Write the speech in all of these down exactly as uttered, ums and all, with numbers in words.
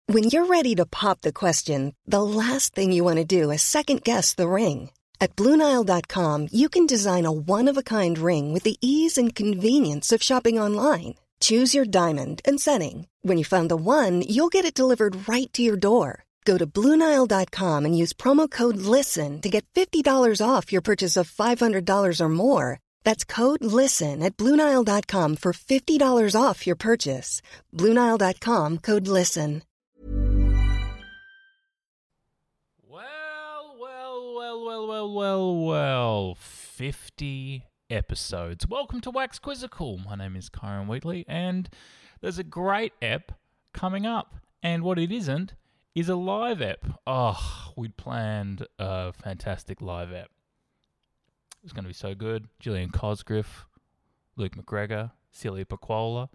When you're ready to pop the question, the last thing you want to do is second-guess the ring. At Blue Nile dot com, you can design a one-of-a-kind ring with the ease and convenience of shopping online. Choose your diamond and setting. When you find the one, you'll get it delivered right to your door. Go to Blue Nile dot com and use promo code LISTEN to get fifty dollars off your purchase of five hundred dollars or more. That's code LISTEN at Blue Nile dot com for fifty dollars off your purchase. Blue Nile dot com, code LISTEN. Well, well, well, well, well, well, well, fifty episodes. Welcome to Wax Quizzical. My name is Kyron Wheatley, and there's a great ep coming up. And what it isn't is a live ep. Oh, we'd planned a fantastic live ep. It's going to be so good. Gillian Cosgriff, Luke McGregor, Celia Pacquola.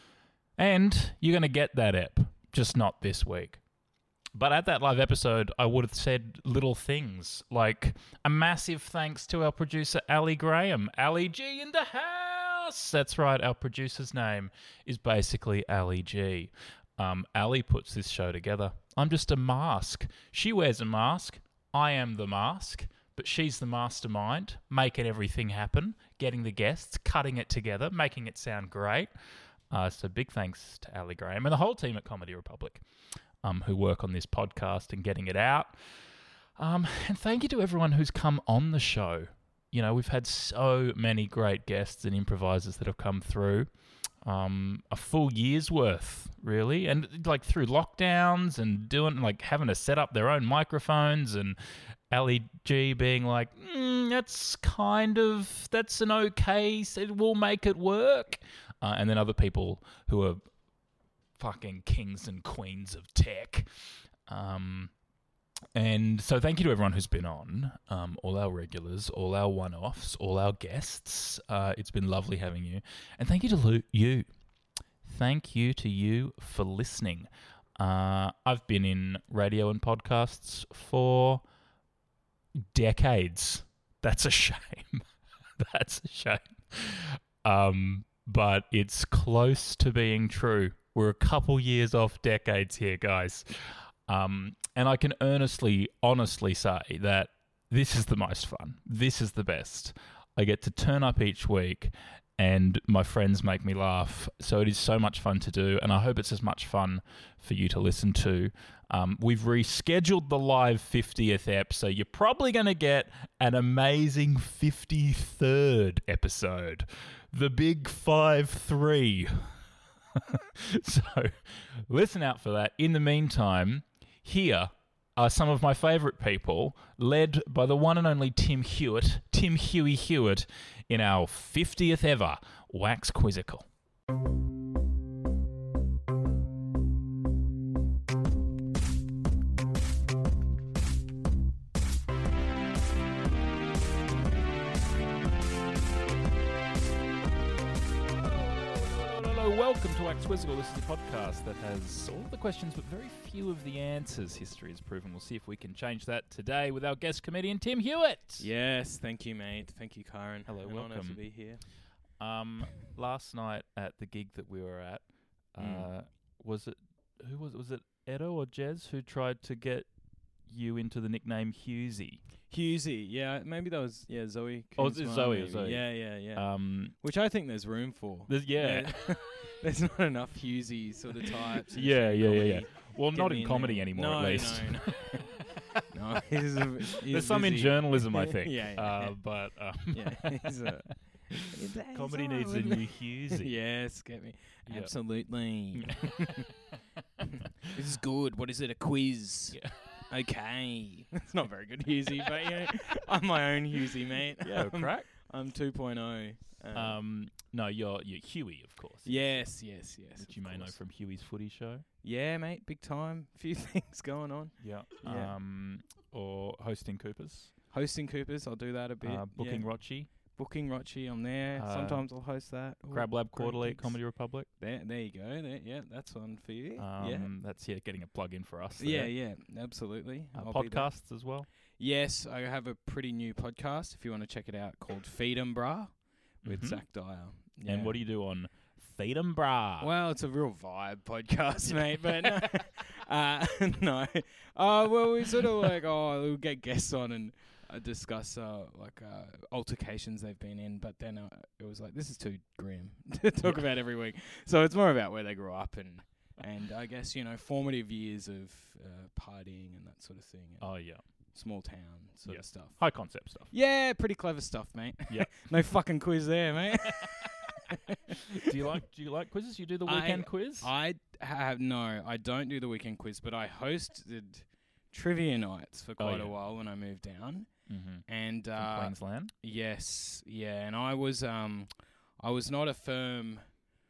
And you're going to get that ep, just not this week. But at that live episode, I would have said little things like a massive thanks to our producer, Ali Graham. Ali G in the house! That's right, our producer's name is basically Ali G. Um, Ali puts this show together. I'm just a mask. She wears a mask. I am the mask. But she's the mastermind, making everything happen, getting the guests, cutting it together, making it sound great. Uh, so big thanks to Ali Graham and the whole team at Comedy Republic. Um, who work on this podcast and getting it out. Um, and thank you to everyone who's come on the show. You know, we've had so many great guests and improvisers that have come through. Um, a full year's worth, really. And like through lockdowns and doing, like having to set up their own microphones, and Ali G being like, mm, that's kind of, that's an okay, we'll make it work. Uh, and then other people who are fucking kings and queens of tech. Um, and so thank you to everyone who's been on, um, all our regulars, all our one-offs, all our guests. Uh, it's been lovely having you. And thank you to Lu- you. Thank you to you for listening. Uh, I've been in radio and podcasts for decades. That's a shame. That's a shame. Um, but it's close to being true. We're a couple years off decades here, guys. Um, and I can earnestly, honestly say that this is the most fun. This is the best. I get to turn up each week and my friends make me laugh. So it is so much fun to do, and I hope it's as much fun for you to listen to. Um, we've rescheduled the live fiftieth ep, so you're probably going to get an amazing fifty-third episode. The big five three. So listen out for that. In the meantime, here are some of my favourite people, led by the one and only Tim Hewitt, Tim Huey Hewitt, in our fiftieth ever Wax Quizzical. Welcome to Wax Quizzical. This is the podcast that has all of the questions but very few of the answers. History has proven. We'll see if we can change that today with our guest comedian, Tim Hewitt. Yes, thank you, mate. Thank you, Kyron. Hello, An welcome. Honour to be here. Um, last night at the gig that we were at, uh, mm. was it, who was it? Was it Edo or Jez who tried to get you into the nickname Hughesy? Hughesy, yeah, maybe that was, yeah, Zoe. Oh, it's Zoe, maybe. Zoe. Yeah, yeah, yeah. Um, Which I think there's room for. There's, yeah. yeah. There's not enough Hughesy sort of types. Yeah, yeah, yeah, yeah. Well, Get not in in comedy there. anymore, no, at least. No, no, no. He's a, he's There's some in busy. journalism, I think. yeah, yeah. Uh, but um, yeah, he's a... He's comedy all needs right a with new me. Hughesy. Yes, get me. Yep. Absolutely. This is good. What is it? A quiz? Yeah. Okay. It's not very good, Hughesy, but you know, I'm my own Hughesy, mate. Yeah, um, crack. I'm two point oh. Um, Um, no, you're you're Huey, of course. yes, yes, yes. Which you may know from Huey's Footy Show. Yeah, mate, big time. Few things going on. Yeah. Yeah. Um, or hosting Coopers. Hosting Coopers, I'll do that a bit. Uh, booking yeah. Rochi. Booking Rochi, I'm there. Uh, Sometimes I'll host that. Ooh, Crab Lab great Quarterly at gigs. Comedy Republic. There, there you go. There, yeah, that's one for you. Um, yeah. That's yeah, getting a plug in for us. Yeah, there. yeah, absolutely. Uh, I'll be there. podcasts as well. Yes, I have a pretty new podcast, if you want to check it out, called Feed 'em Brah with Mhm. Zach Dyer. Yeah. And what do you do on Feed 'em Brah? Well, it's a real vibe podcast, mate. But no, uh, no. Uh, well, we sort of like, oh, we'll get guests on and uh, discuss uh, like uh, altercations they've been in. But then uh, it was like, this is too grim to talk Yeah. about every week. So it's more about where they grew up and, and I guess, you know, formative years of uh, partying and that sort of thing. And Oh, yeah. small town sort Yeah. of stuff. High concept stuff. Yeah, pretty clever stuff, mate. Yep. No fucking quiz there, mate. do you like do you like quizzes? You do the I- weekend quiz? I have no, I don't do the weekend quiz, but I hosted trivia nights for quite yeah. a while when I moved down. mm-hmm. And From uh, Queensland? yes, yeah, and I was um, I was not a firm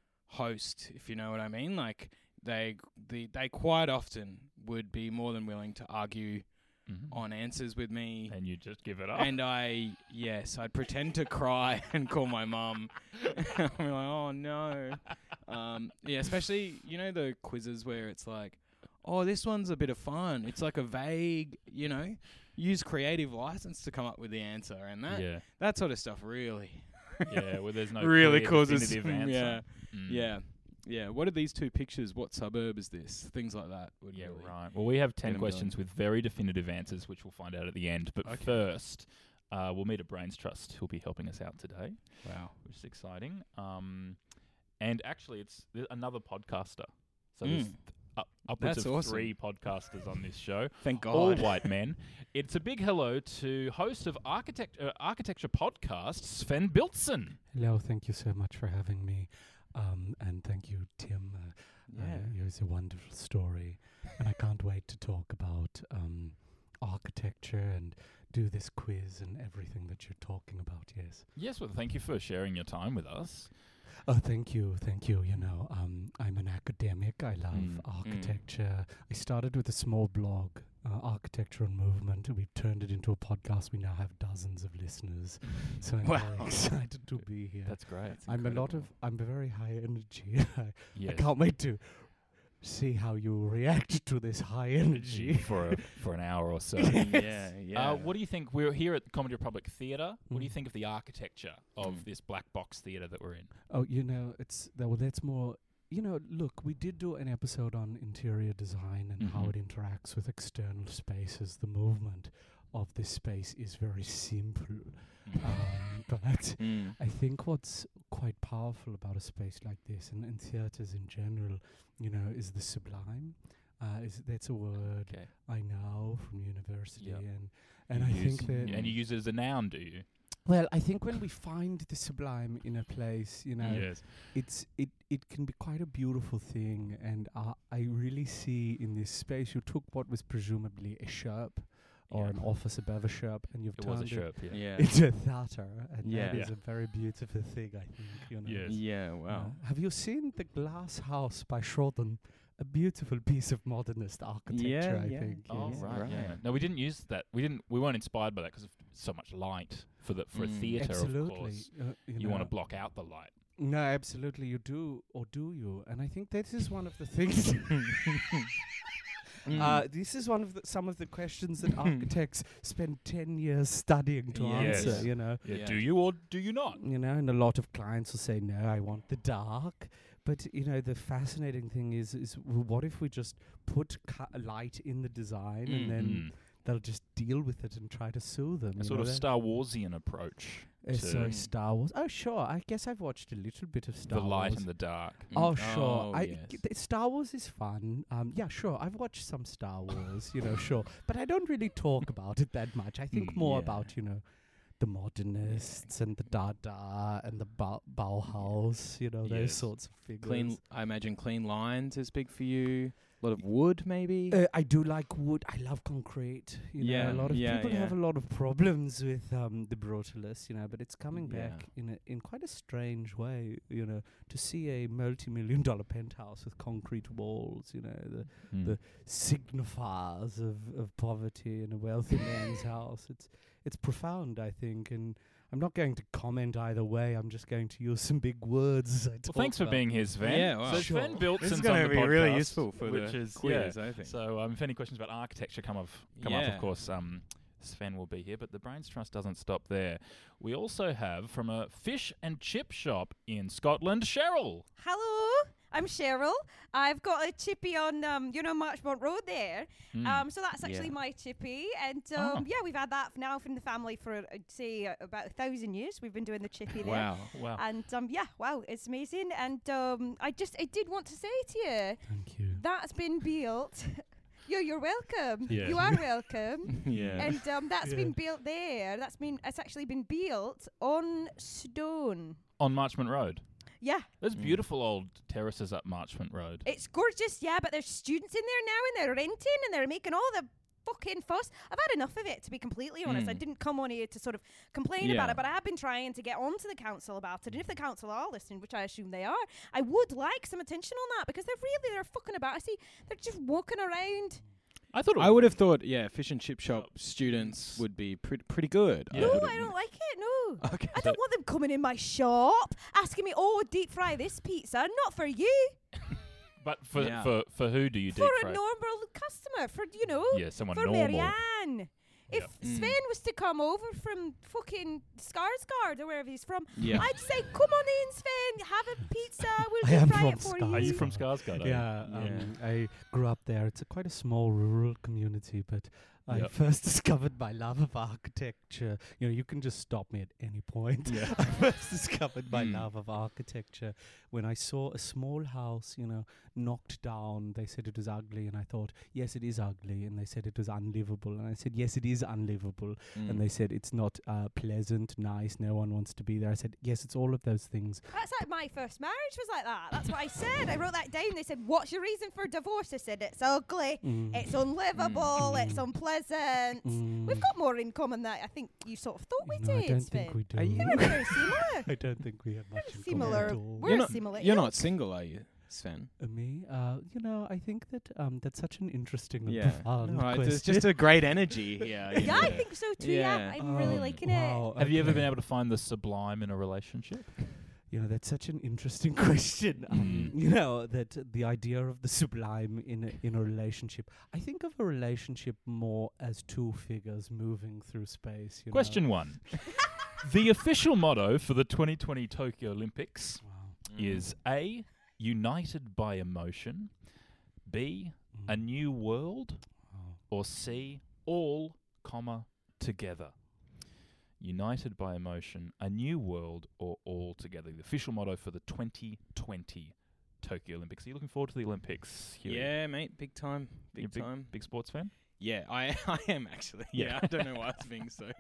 host, if you know what I mean. Like they, the they quite often would be more than willing to argue Mm-hmm. on answers with me. And you just give it up? And I, yes, I'd pretend to cry and call my mum. I'm like, oh no. Um, yeah, especially, you know, the quizzes where it's like, oh, this one's a bit of fun. It's like a vague, you know, use creative license to come up with the answer. And that yeah. that sort of stuff really, Yeah, well, there's no really clear, causes, definitive answer. yeah, Mm. yeah. Yeah, what are these two pictures? What suburb is this? Things like that would Yeah, really right. Well, we have Get ten 'em questions with very definitive answers, which we'll find out at the end. But Okay. first, uh, we'll meet a Brains Trust who'll be helping us out today, Wow. which is exciting. Um, and actually, it's th- another podcaster. So Mm. there's th- up, upwards That's of awesome. three podcasters on this show, Thank God. all white men. It's a big hello to host of architect uh, architecture podcast, Sven Biltzen. Hello, thank you so much for having me. Um, and thank you, Tim. Uh, Yeah. uh, it's a wonderful story. And I can't wait to talk about um, architecture and do this quiz and everything that you're talking about, yes. Yes, well, thank you for sharing your time with us. Oh, thank you, thank you. You know, um, I'm an academic. I love Mm. architecture. I started with a small blog, uh, Architecture and Movement. We've turned it into a podcast. We now have dozens of listeners. So I'm Wow. very excited to be here. That's great. I'm a lot of, I'm very high energy. I Yes. can't wait to see how you react to this high energy. for a, for an hour or so. yeah, yeah. Uh, what do you think? We're here at the Comedy Republic Theatre. What do you Mm. think of the architecture of Mm. this black box theatre that we're in? Oh, you know, it's that, well, that's more. You know, look, we did do an episode on interior design and how Mhm. it interacts with external spaces. The movement of this space is very simple, um, but Mm. I think what's quite powerful about a space like this, and, and theatres in general, you know, is the sublime. Uh, is that's a word Okay. I know from university, Yep. and and You I use- think that and you use it as a noun, do you? well, I think when we find the sublime in a place, you know, Yes. it's it it can be quite a beautiful thing, and uh, I really see in this space you took what was presumably a shop or Yeah. an office above a shop, and you've It was turned a shirt. Yeah. Yeah. it into a theater, and Yeah. that is Yeah. a very beautiful thing, I think. You know. Yes. Yeah, You wow. know. Have you seen the Glass House by Schroden? A beautiful piece of modernist architecture, Yeah, I yeah. think. Oh yes. right, right. yeah. No, we didn't use that. We didn't. We weren't inspired by that because of so much light for the for a Mm. theatre. Absolutely. Of course, Uh, you you want to know. block out the light. No, absolutely, you do, or do you? And I think this is one of the things. Mm. Uh, this is one of the, some of the questions that architects spend ten years studying to Yes. answer. You know, Yeah. Yeah. Do you or do you not? you know, and a lot of clients will say, "No, I want the dark." But you know, the fascinating thing is, is w- what if we just put ca- light in the design, Mm. and then Mm. they'll just deal with it and try to soothe them. A you sort know, of that- Star Warsian approach. uh, to sorry, Star Wars. Oh, sure. I guess I've watched a little bit of Star the light Wars. and the dark. Oh, Mm. sure. Oh, I yes. g- th- Star Wars is fun. Um, yeah, sure. I've watched some Star Wars, you know, sure. But I don't really talk about it that much. I think Mm, more yeah. about, you know, the modernists and the Dada and the Bau- Bauhaus, you know, those Yes. sorts of figures. Clean, I imagine clean lines is big for you. A lot of wood, maybe. Uh, I do like wood. I love concrete. You Yeah, know, a lot of yeah, people yeah. have a lot of problems with um, the brutalists, you know, but it's coming Yeah. back in a, in quite a strange way. You know, to see a multi-million dollar penthouse with concrete walls, you know, the Mm. the signifiers of, of poverty in a wealthy man's house. It's it's profound, I think, and I'm not going to comment either way. I'm just going to use some big words as I Well, talk thanks for about being here, Sven. Yeah, wow. So Sure. Sven Biltzen's This is on going the to be really podcast, useful for which the is quiz, yeah. I think. So um, if any questions about architecture come up, come up, Yeah. of course, um, Sven will be here, but the Brains Trust doesn't stop there. We also have, from a fish and chip shop in Scotland, Cheryl. Hello, I'm Cheryl. I've got a chippy on, um, you know, Marchmont Road there. Mm. Um, so that's actually Yeah. my chippy. And um, Oh. yeah, we've had that now from the family for, I'd say, uh, about a thousand years. We've been doing the chippy there. Wow. Wow. And um, yeah, wow, it's amazing. And um, I just, I did want to say to you, Thank you. that's been built. Yo, you're welcome. Yeah. You are welcome. Yeah. And um, that's Yeah. been built there. That's been, it's actually been built on stone. On Marchmont Road. Yeah, There's Mm. beautiful old terraces up Marchmont Road. it's gorgeous, yeah, but there's students in there now and they're renting and they're making all the fucking fuss. I've had enough of it, to be completely honest. I Mm. didn't come on here to sort of complain Yeah. about it, but I have been trying to get onto the council about it. And if the council are listening, which I assume they are, I would like some attention on that because they're really, they're fucking about. I see they're just walking around. I thought it I would have thought, yeah, fish and chip shop students s- would be pretty pretty good. Yeah. No, would I don't like it, no. Okay. I don't want them coming in my shop asking me, oh, deep fry this pizza. Not for you. But for, Yeah. for for who do you For deep a fry? normal customer. For, you know, Yeah, someone for normal. Marianne. If Yep. Mm. Sven was to come over from fucking Skarsgård or wherever he's from, Yeah. I'd say, come on in, Sven, have a pizza, we'll I deep am fry it from for Skarsgård. you. Are you from Skarsgård? Yeah, Yeah. um, I grew up there. It's a quite a small rural community, but I Yep. first discovered my love of architecture. You know, you can just stop me at any point. Yeah. I first discovered my Mm. love of architecture when I saw a small house, you know, knocked down. They said it was ugly, and I thought, yes, it is ugly. And they said it was unlivable, and I said, yes, it is unlivable. Mm. And they said it's not uh, pleasant, nice. No one wants to be there. I said, yes, it's all of those things. That's like my first marriage was like that. That's what I said. I wrote that down. They said, what's your reason for divorce? I said, it's ugly, Mm. it's unlivable, Mm. it's unpleasant. Mm. We've got more in common than I think you sort of thought we No, I did, don't Sven. think we do. Are you- We're very similar. I don't think we have much in common Similar. at all. We're you're not, similar. You're ilk. not single, are you, Sven? Uh, me, uh, you know, I think that um, that's such an interesting and Yeah. profound No, question. there's just a great energy here. you Yeah, know. I think so too. Yeah, Yeah. I'm really Oh, liking wow, Have you ever okay. been able to find the sublime in a relationship? You know, that's such an interesting question. Um, Mm. you know, that uh, the idea of the sublime in a, in a relationship. I think of a relationship more as two figures moving through space. You Question one. The official motto for the twenty twenty Tokyo Olympics Know? Wow. Mm. is A, united by emotion, B, a Mm. new world, Wow. or C, all, comma, together. United by emotion, a new world, or all together. The official motto for the twenty twenty Tokyo Olympics. Are you looking forward to the Olympics, Huey? Yeah, mate, big time, big You a big, time. Big sports fan? Yeah, I I am actually. Yeah. Yeah, I don't know why I was being so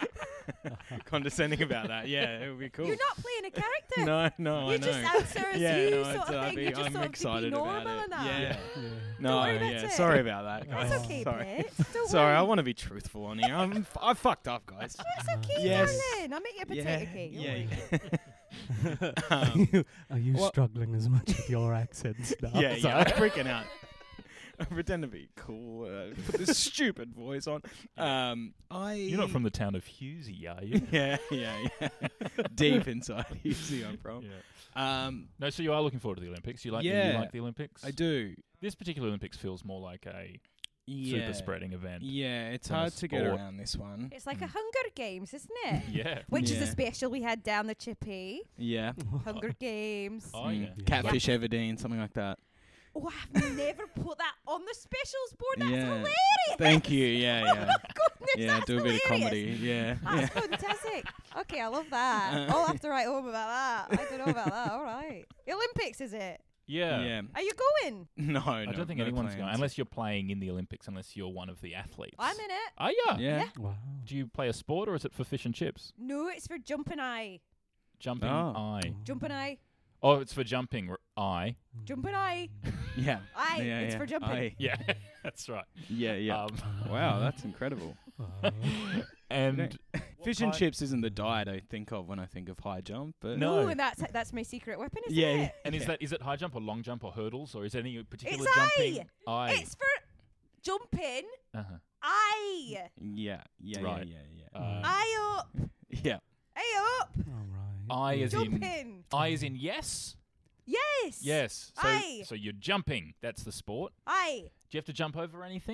condescending about that. Yeah, it would be cool. You're not playing a character. No, no, you I know. just answer as yeah, you no, sort it's, of uh, thing. be- You just I'm sort of excited be normal about it. and that. Yeah. Yeah. No, worry about yeah. it. Sorry about that, guys. That's okay, Sorry. Pete. Don't Sorry, I worry. want to be truthful on here. I'm f- I fucked up, guys. It's okay, Yes. darling. I'll make you a potato yeah, cake. don't yeah. worry. are um, you, are you well- struggling as much with your accents now? yeah, Sorry. yeah. I'm freaking out. I pretend to be cool. Uh, put this stupid voice on. Um, I. You're not from the town of Husey, are you? Yeah, yeah, yeah. Deep inside, you see, I'm from. Yeah. Um, No, so you are looking forward to the Olympics. You like, the, you Yeah, like the Olympics? I do. This particular Olympics feels more like a Yeah. super spreading event. Yeah, it's than a hard to get sport. around this one. It's like a Mm. Hunger Games, isn't it? Yeah. Which is Yeah. a special we had down the chippy. Yeah. Hunger Games. Oh, Mm. yeah. Catfish Everdeen, something like that. Oh, I've never put that on the specials board. That's Yeah. hilarious. Thank you. Yeah, yeah. Goodness, Yeah, that's do a bit of hilarious. comedy. Yeah. That's fantastic. Okay, I love that. I'll have to write home about that. I don't know about that. All right. Olympics, is it? Yeah. Yeah. Are you going? No, I no, don't think no anyone's going, plans. unless you're playing in the Olympics, unless you're one of the athletes. I'm in it. Are you? Yeah. Yeah. Wow. Do you play a sport or is it for fish and chips? No, it's for jumping eye. Jumping Oh. eye. Jumping eye. Oh, it's for jumping r- eye. Jumping eye. Yeah. Aye, yeah, it's yeah. for jumping. Aye. Yeah, that's right. Yeah, yeah. Um, Wow, that's incredible. Wow. and Fish and kind- chips isn't the diet I think of when I think of high jump, but No. Ooh, and that's that's my secret weapon, isn't Yeah, it? yeah. And is that is it high jump or long jump or hurdles or is there any particular It's jumping? Aye. It's for jumping uh-huh. eye. yeah, yeah, Right. yeah, yeah, yeah. Uh, Eye up. yeah. Eye up. All right. Eye is in Jumping. eye is in yes. Yes. Yes. So Aye. so you're jumping. That's the sport. Aye. Do you have to jump over anything?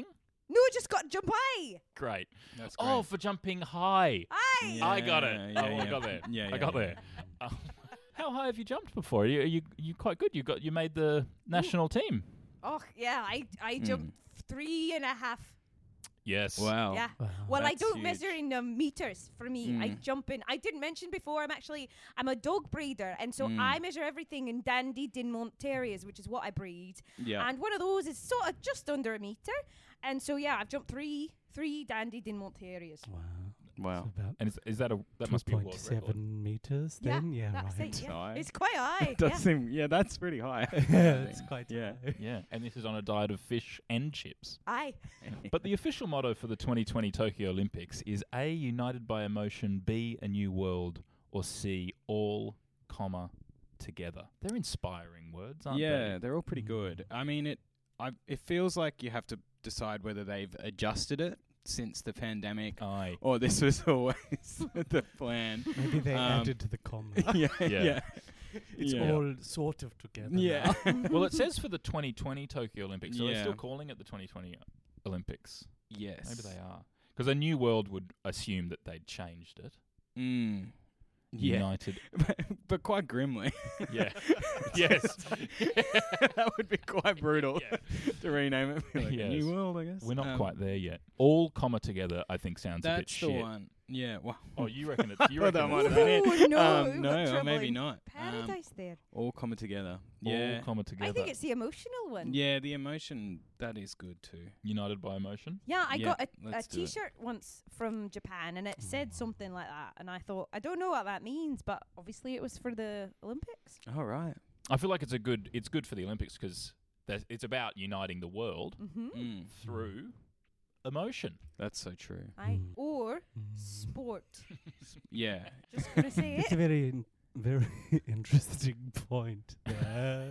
No, just got to jump high. Great. That's great. Oh, for jumping high. Aye. I got it. Yeah, oh, yeah. I got there. Yeah, I yeah, got yeah. there. Oh, how high have you jumped before? Are you, are you you quite good? You got you made the national team. Oh, yeah, I, I Mm. jumped three and a half. Yes. Wow. Yeah. Wow. Well, I That's don't huge. measure in um, meters for me. I Mm. jump in. I didn't mention before, I'm actually, I'm a dog breeder. And so Mm. I measure everything in Dandy Dinmont Terriers, which is what I breed. Yeah. And one of those is sort of just under a meter. And so, yeah, I've jumped three, three Dandy Dinmont Terriers. Wow. Wow. It's about And is, is that a that must be a world record? seven meters Yeah, then? Yeah, That's right. it. Yeah. High. It's quite high. Does yeah. seem, yeah, that's pretty high. Yeah, it's quite Yeah. high. Yeah, and this is on a diet of fish and chips. Aye. But the official motto for the twenty twenty Tokyo Olympics is A, united by emotion, B, a new world, or C, all, comma, together. They're inspiring words, aren't yeah, they? they're all pretty good. I mean, it. I. It feels like you have to decide whether they've adjusted it since the pandemic, Aye. or this was always the plan. Maybe they Um, added to the comma. yeah, Yeah. yeah, It's yeah. all sort of together. Yeah. now. Well, it says for the twenty twenty Tokyo Olympics, so they're Yeah. still calling it the twenty twenty Olympics. Yes. Maybe they are. Because a new world would assume that they'd changed it. Mm. Yeah. United. but quite grimly. Yeah. Yes. That would be quite brutal Yeah. to rename it. Be like Yes. a new world, I guess. We're not Um, quite there yet. All, comma, together, I think sounds a bit That's the shit. one. Yeah. Well. Oh, you reckon it's... You Well, reckon that might it's have been it. Ooh, no, um, we've no, got or trouble maybe in not. Um, Paradise there. all coming together. Yeah. All, comma, together. I think it's the emotional one. Yeah, the emotion, that is good too. United by emotion. Yeah, I Yeah, got a, a let's do it. T-shirt once from Japan, and it said something like that, and I thought, I don't know what that means, but obviously it was for the Olympics. All right. I feel like it's a good... It's good for the Olympics because it's about uniting the world Mm-hmm. Mm, through emotion. that's so true. I Mm. or Mm. sport. Yeah. Just gonna say It's it. a very, in- very interesting point there.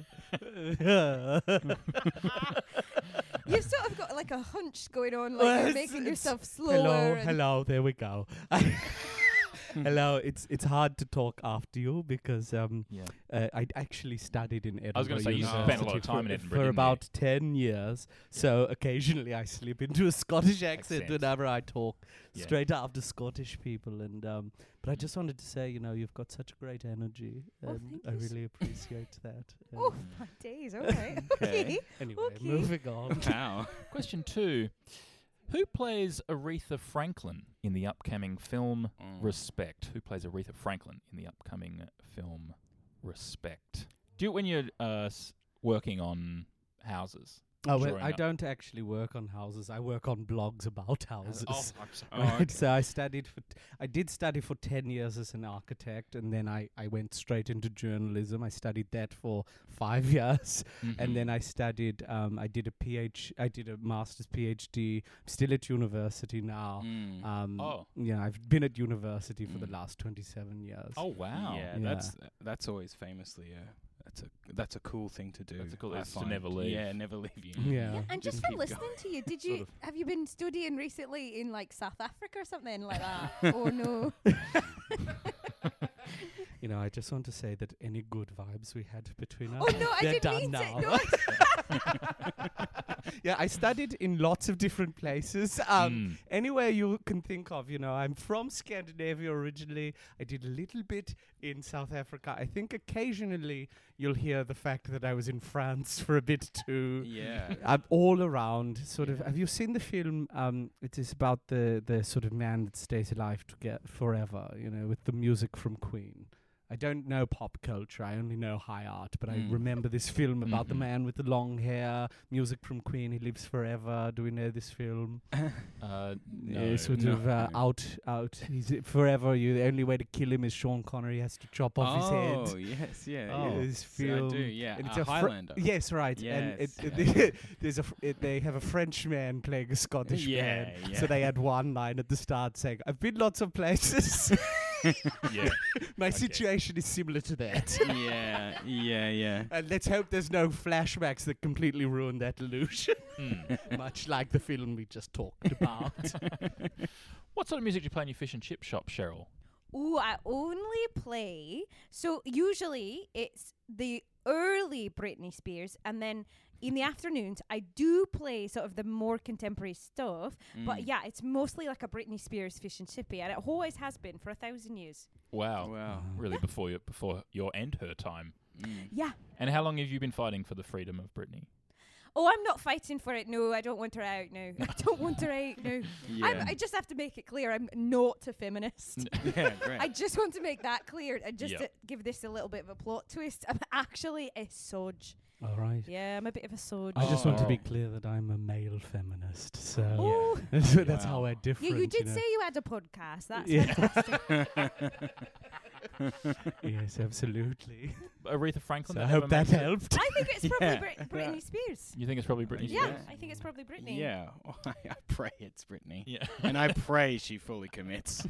You've sort of got like a hunch going on, like Well, you're it's- making it's- yourself slower. hello, and- hello. There we go. Hello. It's it's hard to talk after you because um Yeah. uh, I actually studied in Edinburgh. I was gonna say, you spent a University lot of time for, in Edinburgh, for didn't you? about ten years. So occasionally I slip into a Scottish accent Accent. whenever I talk Yeah. straight after Scottish people. And um, but I just wanted to say, you know, you've got such great energy, Oh, and thank I you so really appreciate that. Oh Um, my days! All right. Okay. Okay. Anyway, okay. moving on. Wow. Question two. Who plays Aretha Franklin in the upcoming film Mm. Respect? Who plays Aretha Franklin in the upcoming film Respect? Do you when you're uh, s- working on houses? Oh, well, drawing I up- don't actually work on houses. I work on blogs about houses. Oh, I'm sorry. Oh, Right, okay. so I studied for t- I did study for ten years as an architect, and then I, I went straight into journalism. I studied that for five years, Mhm. and then I studied um, I did a PhD I did a master's PhD. I'm still at university now. Mm. Um, Oh. yeah, I've been at university for the Mm. last twenty-seven years. Oh wow. Yeah, Yeah. that's that's always famously a that's a that's a cool thing to do. That's a cool- I it's to find. never leave. Yeah, never leave you. Yeah. Yeah, and just Just from keep listening going. to you, did Sort you of. have you been studying recently in like South Africa or something like that? Or no? You know, I just want to say that any good vibes we had between us, Oh no, I they're didn't done mean now. to. No, I- Yeah, I studied in lots of different places. Um, Mm. Anywhere you can think of, you know, I'm from Scandinavia originally. I did a little bit in South Africa. I think occasionally you'll hear the fact that I was in France for a bit too. Yeah. I'm all around, sort of. Yeah. Have you seen the film? Um, it is about the the sort of man that stays alive to get forever. You know, with the music from Queen. I don't know pop culture. I only know high art. But I Mm. remember this film about the Mhm. man with the long hair, music from Queen. He lives forever. Do we know this film? Uh, no. Yeah, sort no. of uh, out, out. He's i- forever. You. The only way to kill him is Sean Connery has to chop off his head. Oh yes, yeah. Oh. yeah. This So I film. do, yeah. And it's uh, a Fr- Highlander. yes, right. And it, Yes. it, there's a fr- it, they have a French man playing a Scottish Yeah, man. yeah. So they had one line at the start saying, "I've been lots of places. Yeah. My Okay. situation is similar to that." yeah, yeah, yeah. And let's hope there's no flashbacks that completely ruin that illusion. Mm. Much like the film we just talked about. What sort of music do you play in your fish and chip shop, Cheryl? Ooh, I only play. So usually it's the early Britney Spears, and then in the afternoons, I do play sort of the more contemporary stuff. Mm. But yeah, it's mostly like a Britney Spears fish and chippy, and it always has been for a thousand years. Wow. Wow. Really, before your before your and her time. Mm. Yeah. And how long have you been fighting for the freedom of Britney? Oh, I'm not fighting for it. No, I don't want her out now. I don't want her out now. Yeah. I'm, I just have to make it clear I'm not a feminist. yeah, great. I just want to make that clear and just Yep. to give this a little bit of a plot twist. I'm actually a sodge. All right. Yeah, I'm a bit of a sodge. I just want to be Oh. clear that I'm a male feminist, so Oh, that's, that's Wow. how we're different. you, you did know. say you had a podcast. That's Yeah. fantastic. Yes, absolutely. Aretha Franklin. So I that never hope that makes it? helped. I think it's probably Yeah. Brit- Britney Spears. You think it's probably Britney Yeah, Spears? I think it's probably Britney. Yeah, I pray it's Britney. Yeah. And I pray she fully commits.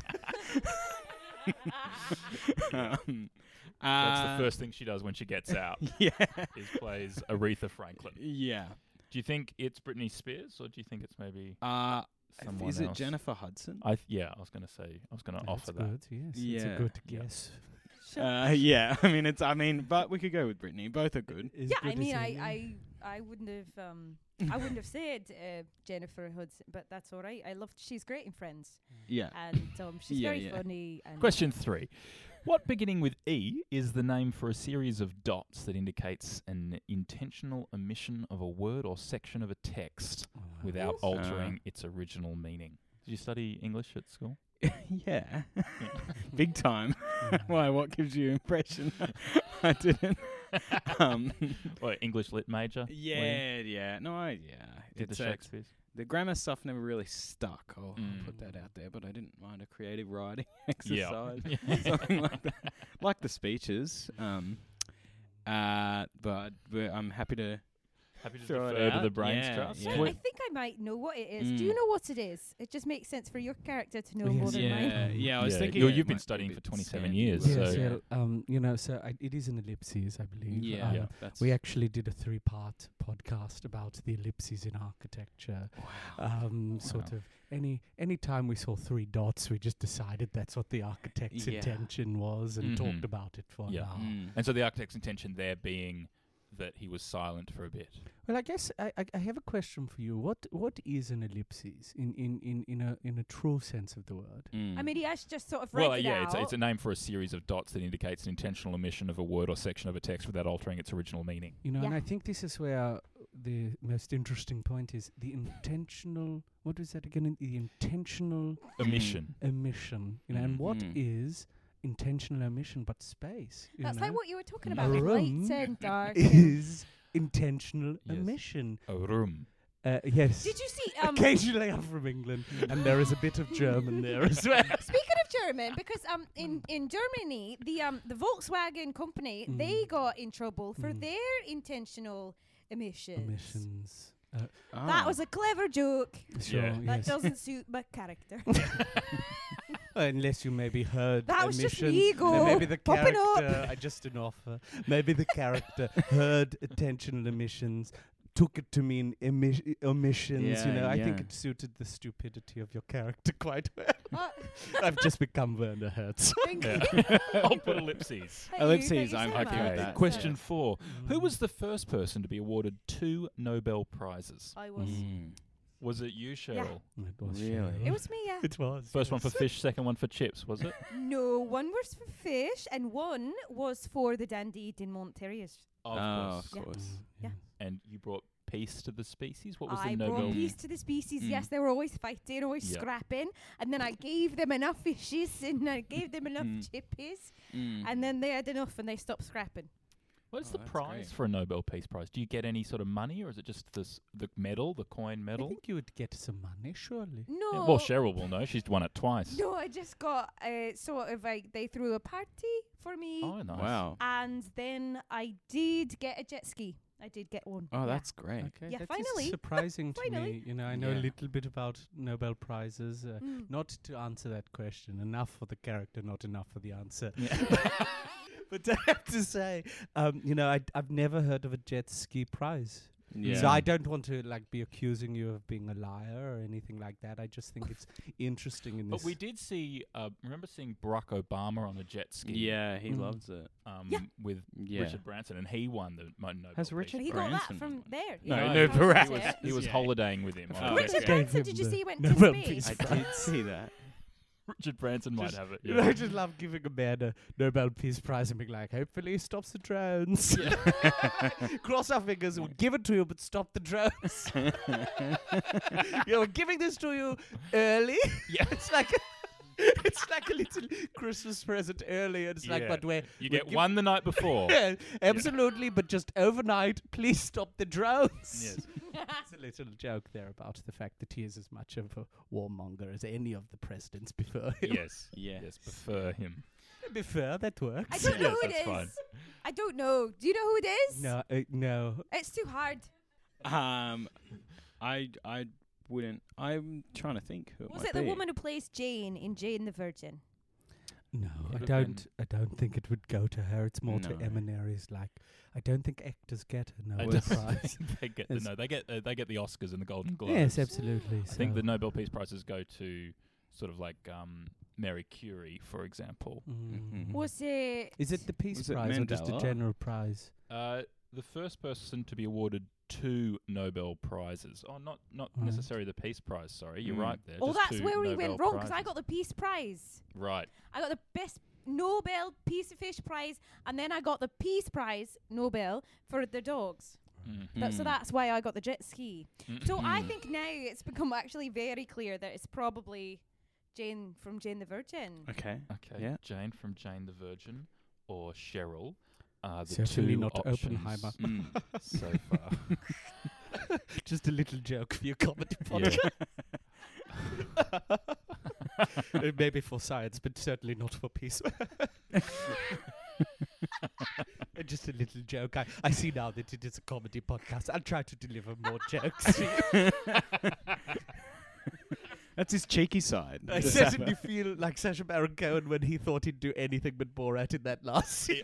um, That's uh, the first thing she does when she gets out. Yeah. is plays Aretha Franklin. Yeah. Do you think it's Britney Spears, or do you think it's maybe Uh, someone is it else? Jennifer Hudson? I th- yeah, I was going to say I was going to That's offer that. good. Yes, it's Yeah. a good Yeah. guess. Sure. Uh, yeah, I mean it's. I mean, but we could go with Britney. Both are good. As yeah, good I as mean, I, any. I, I wouldn't have, um, I wouldn't have said uh, Jennifer Hudson, but that's all right. I loved. She's great in Friends, Yeah. and um, she's Yeah, very yeah. funny. And Question three. What beginning with E is the name for a series of dots that indicates an intentional omission of a word or section of a text Oh, wow. without Yes. altering its original meaning? Did you study English at school? yeah. Big time. Why? What gives you impression? I didn't. um, Or English lit major? were you? yeah, yeah. No, I yeah. Did the It's, uh, Shakespeare's? the grammar stuff never really stuck. I'll Mm. put that out there, but I didn't mind a creative writing Yeah. exercise, something like that. Like the speeches. Um, uh, but, but I'm happy to. Happy to Throw it defer to out. the brains Yeah, trust. yeah. So Wait, I think I might know what it is. Do you Mm. know what it is? It just makes sense for your character to know Yes. more than mine. Yeah, yeah. I was Yeah, thinking you- it you've been might be a studying for bit twenty-seven sandy, years, but- Yes, so- yeah, um, you know, so I, it is an ellipses, I believe. Yeah, Um, Yeah. That's We actually did a three-part podcast about the ellipses in architecture. wow. Um, Sort Wow. of any any time we saw three dots, we just decided that's what the architect's Yeah. intention was and Mhm. talked about it for Yeah. an hour. Mm. And so the architect's intention there being that he was silent for a bit. Well, I guess I, I, I have a question for you. What what is an ellipsis in, in, in, in a in a true sense of the word? Mm. I mean, he has just sort of read Well, uh, it yeah, out. it's a, it's a name for a series of dots that indicates an intentional omission of a word or section of a text without altering its original meaning. You know, and Yeah. I think this is where the most interesting point is the intentional. What was that again? The intentional Omission. omission. You know, and what Mhm. is intentional omission but space? You That's know? like what you were talking A about, with room lights and dark. and- is intentional Yes. omission. A room. Uh, yes. Did you see? Um, Occasionally I'm from England, and there is a bit of German there as well. Speaking of German, because um in, in Germany the um the Volkswagen company Mm. they got in trouble for Mm. their intentional emissions. Emissions. Uh, That Ah. was a clever joke. sure, Yeah. That yes. doesn't suit my character. Unless you maybe heard That was just emissions, ego then maybe the popping up. character. I just an offer. Maybe the character heard intentional emissions, took it to mean emi- omissions. you Yeah, know, I think yeah. it suited the stupidity of your character quite well. Uh, I've just become Werner Hertz. thank Yeah. you. I'll put ellipses. Thank you, Ellipses, thank you I'm so happy with much. Okay, that. question four. Mm. Who was the first person to be awarded two Nobel Prizes? I was. Mm. Was it you, Cheryl? It was Really? Cheryl. It was me, yeah. It was. First one for yes. fish, second one for chips, was it? No, one was for fish and one was for the Dandy Dinmont Terriers. Of Oh, course. of Yeah. course. Mm, Yeah. And you brought peace to the species? What was I the brought Nobel? peace to the species. Mm. Yes, they were always fighting, always Yeah. scrapping. And then I gave them enough fishes and I gave them enough Mm. chippies. Mm. And then they had enough and they stopped scrapping. What is Oh, the that's prize great. for a Nobel Peace Prize? Do you get any sort of money, or is it just this, the medal, the coin I medal? think you would get some money, surely. No. Yeah, well, Cheryl will know. She's won it twice. No, I just got uh, sort of like they threw a party for me. Oh, nice. Wow. And then I did get a jet ski. I did get one. Oh, yeah. that's great. Okay, Yeah, that is finally. surprising to Finally. me. You know, I know a Yeah. little bit about Nobel Prizes. Uh, Mm. Not to answer that question. Enough for the character, not enough for the answer. Yeah. But I have to say, um, you know, I, I've never heard of a jet ski prize. Yeah. So I don't want to like be accusing you of being a liar or anything like that. I just think it's interesting in this. But we did see, uh, remember seeing Barack Obama on a jet ski Yeah, he Mm. loves it. um, Yeah. with Yeah. Richard Branson, and he won the Mo- Nobel Has Peace Richard But he Prize. got that Branson from won. there. No, yeah. no, How Barack was He was, it? he was Yeah. holidaying with him. on Oh, a okay. jet Richard ski. Branson, Gave did him you the see went Nobel to Peace space? I did see that. Richard Branson might Just- have it. You know, Yeah. I just love giving a man a Nobel Peace Prize and being like, hopefully he stops the drones. Cross our fingers, we'll give it to you, but stop the drones. you know, we're giving this to you early. Yeah. It's like it's like a little Christmas present early. And it's like, Yeah. but we're You we're get giv- one the night before. Yeah, absolutely, but just overnight, please stop the drones. Yes. It's a little joke there about the fact that he is as much of a warmonger as any of the presidents before him. Yes. Yeah. Yes. Prefer him. Before that works. I don't know Yes, who it that's is. fine. I don't know. Do you know who it is? No, uh, no. It's too hard. Um, I I wouldn't. I'm trying to think who it Was might it the be. woman who plays Jane in Jane the Virgin? No, I Could've don't. I don't think it would go to her. It's more to No. Emma Neary's. Like, I don't think actors get a I Nobel don't Prize. think they get the, It's- no. They get uh, they get the Oscars and the Golden Globes. Yes, absolutely. I think so- the Nobel Peace Prizes go to sort of like um, Mary Curie, for example. Mm. Mhm. Was it? Is it the Peace Was it Prize or just a Mandela? general prize? Uh, the first person to be awarded two Nobel Prizes. Oh, not not Right. necessarily the Peace Prize. Sorry, you're Mm. right there. Oh, just that's two where we Nobel went wrong because I Prizes. got the Peace Prize. Right. I got the best Nobel Peace Fish Prize, and then I got the Peace Prize Nobel for the dogs. Mm. That, so Mm. that's why I got the jet ski. So I Mm. think now it's become actually very clear that it's probably Jane from Jane the Virgin. Okay. Okay. Yeah. Jane from Jane the Virgin or Cheryl are the Certainly two not options Oppenheimer. Mm. so far. Just a little joke for your comedy Yeah. podcast. Uh, Maybe for science, but certainly not for peace. Uh, Just a little joke. I, I see now that it is a comedy podcast. I'll try to deliver more jokes to you. That's his cheeky side. I Just certainly have feel like Sacha Baron Cohen when he thought he'd do anything but Borat in that last scene.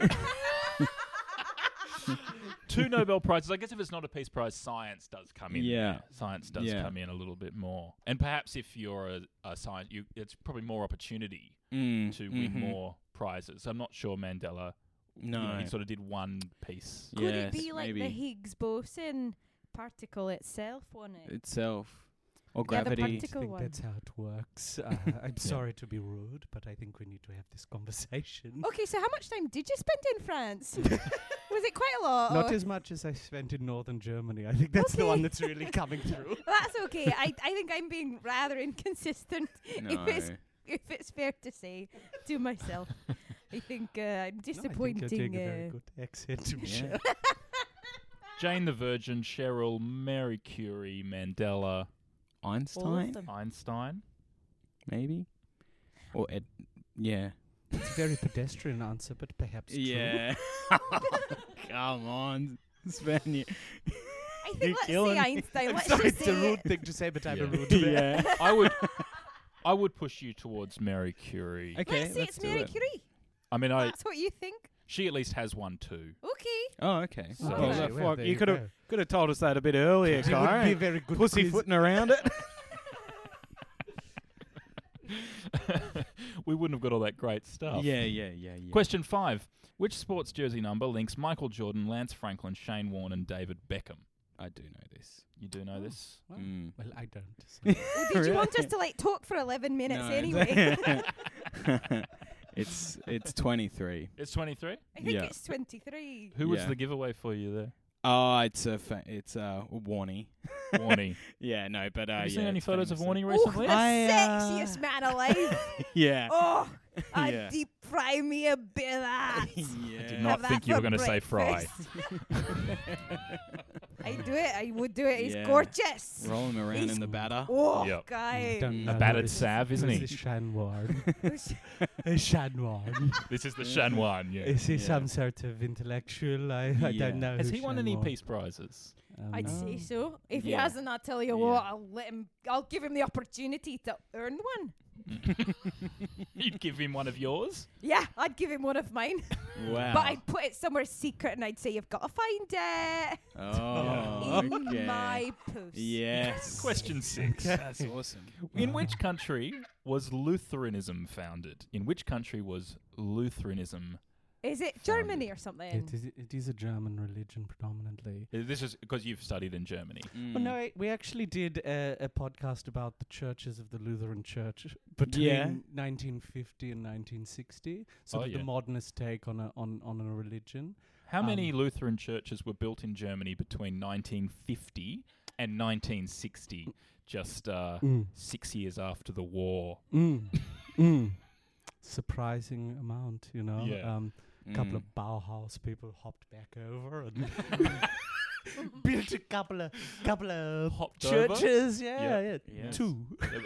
Two Nobel Prizes. I guess if it's not a Peace Prize, science does come in. Yeah. there. Science does Yeah. come in a little bit more. And perhaps if you're a, a science, you it's probably more opportunity a- Mm, to win mhm. more prizes. I'm not sure Mandela. No. You know, he sort of did one piece. Could it Yes, be like maybe the Higgs boson particle itself on it? itself or Yeah, the gravity. I particle think one. that's how it works. Uh, I'm sorry to be rude, but I think we need to have this conversation. Okay, so how much time did you spend in France? Was it quite a lot? Not or- as much as I spent in northern Germany. I think that's the one Okay. that's really coming through. That's okay. I I think I'm being rather inconsistent. No. If it's if it's fair to say to myself, I think uh, I'm disappointing. No, I think you're doing a uh, very good accent, Yeah. Michelle. Jane the Virgin, Cheryl, Mary Curie, Mandela, all Einstein, of them. Einstein. maybe, or Ed. Yeah. It's a very pedestrian answer, but perhaps true. Yeah. Come on, Sven. I You're think let's killing say me. Einstein. I'm Let's sorry, just it's say a rude it. thing to say, but I'm a Yeah. rude man. Yeah. I would, I would push you towards Mary Curie. Okay, let's say let's it's do Mary it. Curie. I mean, I That's what you think. she at least has one too. Okay. Oh, okay. So- Well, Okay, that- well, fuck, there you you could have go. could have told us that a bit earlier, It would be a Kai. very good quiz. Pussyfooting around it. We wouldn't have got all that great stuff. Yeah, yeah, yeah, yeah. Question five. Which sports jersey number links Michael Jordan, Lance Franklin, Shane Warne, and David Beckham? I do know this. You do know Oh. this? Well, Mm. well, I don't. so- Well, did you want us to like talk for eleven minutes No, anyway? it's it's twenty-three. It's twenty-three? I think Yeah. it's twenty-three. Who was Yeah. the giveaway for you there? Oh, it's a fa- it's a Warnie. Warnie. Yeah, no, but uh, Have you yeah, seen any it's photos of famously- Warnie Oh, recently? the I, uh, sexiest man alive. Yeah. Oh, I Yeah. deep fry me a bit of that. yeah. I did Have not that think you were for going to say fry. breakfast. I do it. I would do it. He's Yeah. gorgeous. Roll him around He's- in the batter. Oh, Yep. guy. Don't A know battered this- salve, isn't this he? is Shan Warren. Who's- Uh, Shan Warren. This is the Shan Wan, yeah. Is he Yeah. some sort of intellectual? I, I Yeah. don't know. Has who he won Shan any Warren- peace prizes? Um, I'd say so. If he Yeah. hasn't, I'll tell you Yeah. what. I'll let him. I'll give him the opportunity to earn one. You'd give him one of yours? Yeah, I'd give him one of mine. Wow. But I'd put it somewhere secret and I'd say, you've got to find it. Oh, in okay. my post. Yes. Question six. That's awesome. In which country was Lutheranism founded? In which country was Lutheranism? Is it Founded. Germany or something? It is, it is a German religion predominantly. Uh, This is because you've studied in Germany. Mm. Well, no, I- we actually did a, a podcast about the churches of the Lutheran Church between Yeah. nineteen fifty and nineteen sixty. So Oh, the yeah. modernist take on a on, on a religion. How many Um, Lutheran churches were built in Germany between nineteen fifty and nineteen sixty? Just uh, Mm. six years after the war. Mm. mm. Surprising amount, you know. Yeah. Um, a couple of Mm. Bauhaus people hopped back over and built a couple of couple of Hopped over? churches. Yeah, Yeah. yeah. Yes. Two.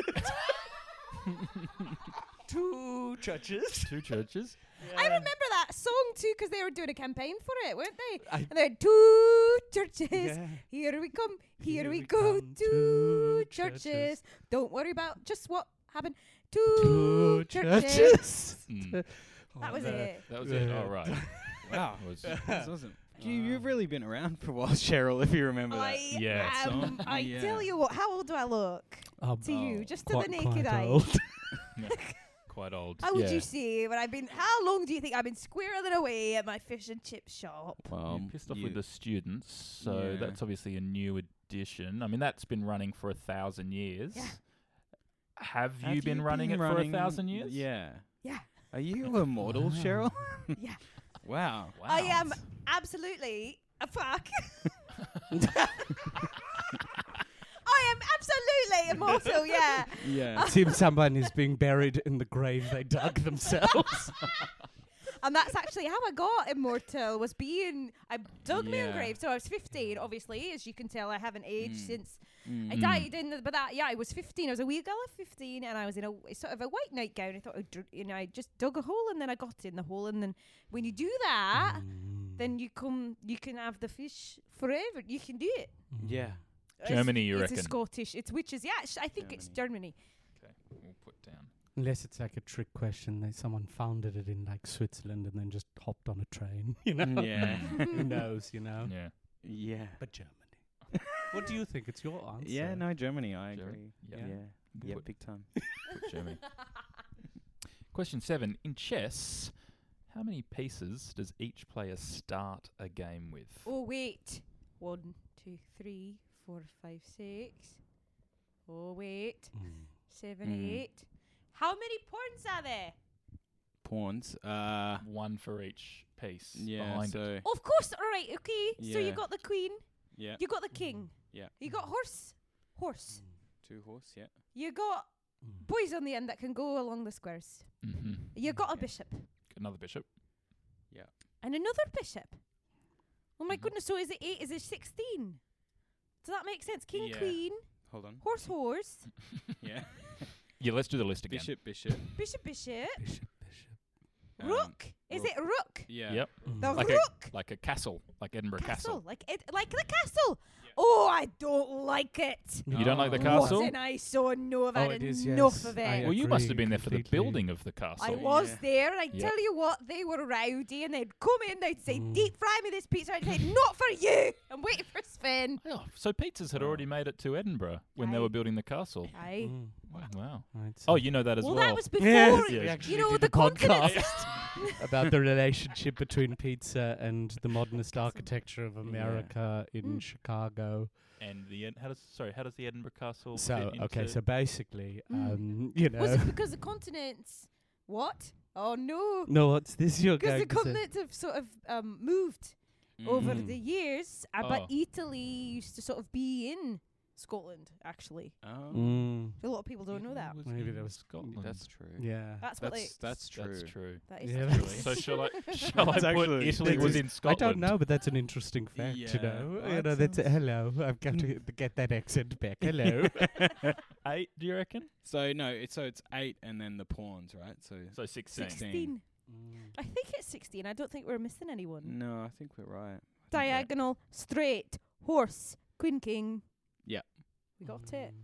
Two churches. Two churches. I remember that song too because they were doing a campaign for it, weren't they? I- And they had two churches. Yeah. Here we come. Here, Here we, we go. come, Two two churches. churches. Don't worry about just what happened. Two, Two churches. churches. Mm. That was Oh, no. it. That was it. Yeah. Oh, right. Wow. Was- That's awesome. You, you've really been around for a while, Cheryl, if you remember that. I Yeah. am. Song? I Yeah. tell you what. How old do I look Um, to you? Oh, Just to quite- the naked quite eye. old. Yeah. Quite old. How would yeah. you say when I've been? How long do you think I've been squirreling away at my fish and chip shop? Well, You're pissed off you- with the students, so Yeah. that's obviously a new addition. I mean, that's been running for a thousand years. Yeah. Have, Have you been running it running- for a thousand years? Yeah. Yeah. Are you immortal, Wow. Cheryl? Yeah. Wow. Wow. I am absolutely a fuck. I am absolutely immortal, yeah. Yeah. It seems someone is being buried in the grave they dug themselves. And that's actually how I got immortal, was being, I dug my own Yeah. grave, so I was fifteen, obviously, as you can tell, I haven't aged Mm. since Mm. I died in the, but that, yeah, I was fifteen, I was a wee girl of fifteen, and I was in a w- sort of a white nightgown. I thought, I'd, dr- you know, I just dug a hole, and then I got in the hole, and then when you do that, Mm. then you come, you can have the fish forever. You can do it. Yeah. It's- Germany, you it's reckon? a Scottish. It's witches. Yeah, sh- I think it's Germany. Okay, we'll put down. Unless it's like a trick question, that someone founded it in like Switzerland and then just hopped on a train, you know? Yeah. Who knows, you know? Yeah. Yeah. But Germany. What do you think? It's your answer. Yeah, no, Germany, I Ger- agree. yeah. Yeah. Yeah, Put- big time. Put Germany. Question seven. In chess, how many pieces does each player start a game with? Oh wait, one, two, three, four, five, six. Oh wait, Mm. seven, Mm. eight. How many pawns are there? Pawns. Uh, One for each piece yeah, behind so, it. Of course. All right. Okay. So you Yeah. got the queen. yeah. You got the king. Yeah. You got horse. Horse. Two horse, yeah. You got Mm. boys on the end that can go along the squares. Mm-hmm. You got a Okay. bishop Another bishop. and another bishop. Oh my Mhm. goodness! So is it eight? Is it sixteen? Does that make sense? King, Yeah. queen, Hold on. horse, horse, Yeah. Yeah, let's do the list again. Bishop, bishop. bishop, bishop, Bishop, bishop. um, rook. Is rook. it rook? Yeah. Yep. Mm. The Like rook a like a castle, like Edinburgh castle, Castle. like it, like the castle. Oh, I don't like it. You don't like the Oh. castle? What an eyesore. No, I've Oh, had it is, enough yes. of I it. Well, you must have agree been there for the completely. building of the castle. I So- was Yeah. there, and I Yep. tell you what, they were rowdy, and they'd come in, they'd say, Mm. "Deep fry me this pizza." I'd say, "Not for you." I'm waiting for Sven. Oh, so pizzas had Wow. already made it to Edinburgh when they Aye. were building the castle. Aye. Mm. Wow. Right, Oh, so- you know that as Well, well. that was before. Yes, Yeah. we You actually know, did the a podcast continents. about the relationship between pizza and the modernist architecture of America in Mm. Chicago. And the Ed- how does sorry how does the Edinburgh Castle? So, fit okay, into- so basically, Mm. um, you know. Was it because the continents? What? Oh no! No, what's this you're Because going the to say? continents have sort of um, moved over Mm. the years, uh, Oh. but Italy used to sort of be in Scotland. Actually, Oh. Mm, a lot of people don't know that. Italy was Maybe in there was- Scotland. That's true. yeah. That's what That's they. that's true. That's true. That is Yeah, the that's- So shall I shall I That's put actually- Italy That was is- in I Scotland? don't know, but that's an interesting fact, you Yeah. know. Well, you know, that that's a, hello. I've got to get that accent back. Hello. Eight, do you reckon? So no, it's so it's eight and then the pawns, right? So So sixteen. Sixteen. sixteen. Mm. I think it's sixteen. I don't think we're missing anyone. no, I think we're right. Diagonal, straight, horse, queen, king. Yeah. We got it. Mm.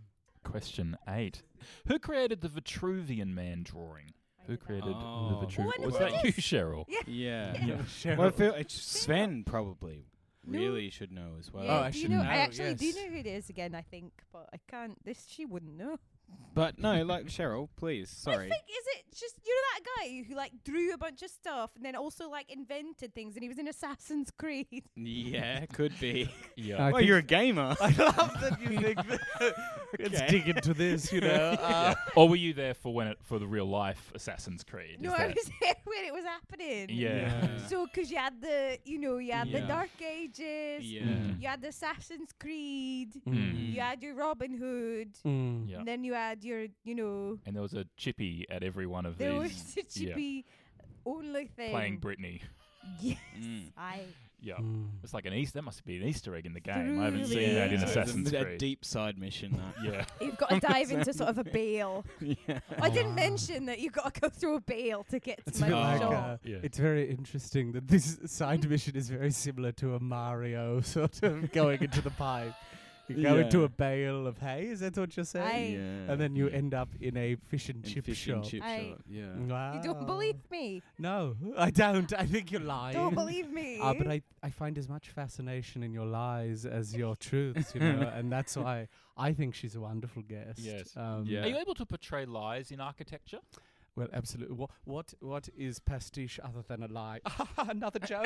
Question eight. Who created the Vitruvian Man drawing? Who created Oh. the Vitruvian? When Was was that you, this? Cheryl? Yeah. Yeah. Yeah. Cheryl. Well, I feel it's Sven probably No. really should know as well. Yeah, Oh, I do you should know? know, I actually do yes. know who it is again. I think, but I can't. This she wouldn't know. But no, like Cheryl, please. Sorry. I think is it just you know that guy who like drew a bunch of stuff and then also like invented things and he was in Assassin's Creed. Yeah, could be. Yeah. I well, think- you're a gamer. I love that you think that. Let's Okay. dig into this, you know. Uh, Or were you there for when it for the real life Assassin's Creed? No, Is I that- was there when it was happening. Yeah. Yeah. So, because you had the, you know, you had the Yeah. Dark Ages, Yeah. Mm. you had the Assassin's Creed, Mm. you had your Robin Hood, mm. Yeah. and then you had your, you know, And there was a chippy at every one of there these was a chippy only thing. playing Britney. Yes, Mm. I. Yeah. Mm. It's like an Easter. That must be an Easter egg in the game. I haven't seen Through that in the- Assassin's a, a Creed. deep side mission. That. Yeah. You've got to dive into sort of a bale. yeah. I didn't Oh. mention that you've got to go through a bale to get It's to a bit my like, shop. uh, Yeah. it's very interesting that this side mission is very similar to a Mario sort of going into the pipe. You go into Yeah. a bale of hay, is that what you're saying? Aye. Yeah. And then you Yeah. end up in a fish and In chip fish shop. and chip Aye. shop. Yeah. Wow. You don't believe me? No, I don't. I think you're lying. Don't believe me? Uh, but I, I find as much fascination in your lies as your truths, you know, and that's why I think she's a wonderful guest. Yes. Um, Yeah. Are you able to portray lies in architecture? Well, absolutely. What what what is pastiche other than a lie? Another joke.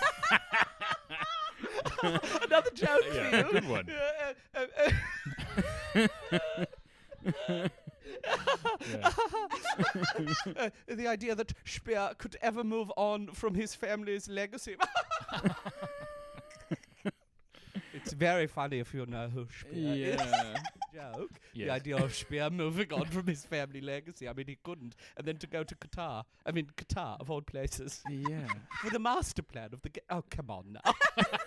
Another joke. Yeah, for a you. good one. Uh, uh, uh, Yeah. uh, the idea that Speer could ever move on from his family's legacy. It's very funny if you know who Speer is. Yeah. Joke. Yes. The idea of Speer moving on from his family legacy. I mean, he couldn't. And then to go to Qatar. I mean, Qatar, of all places. yeah. For the master plan of the... Ga- oh, come on now.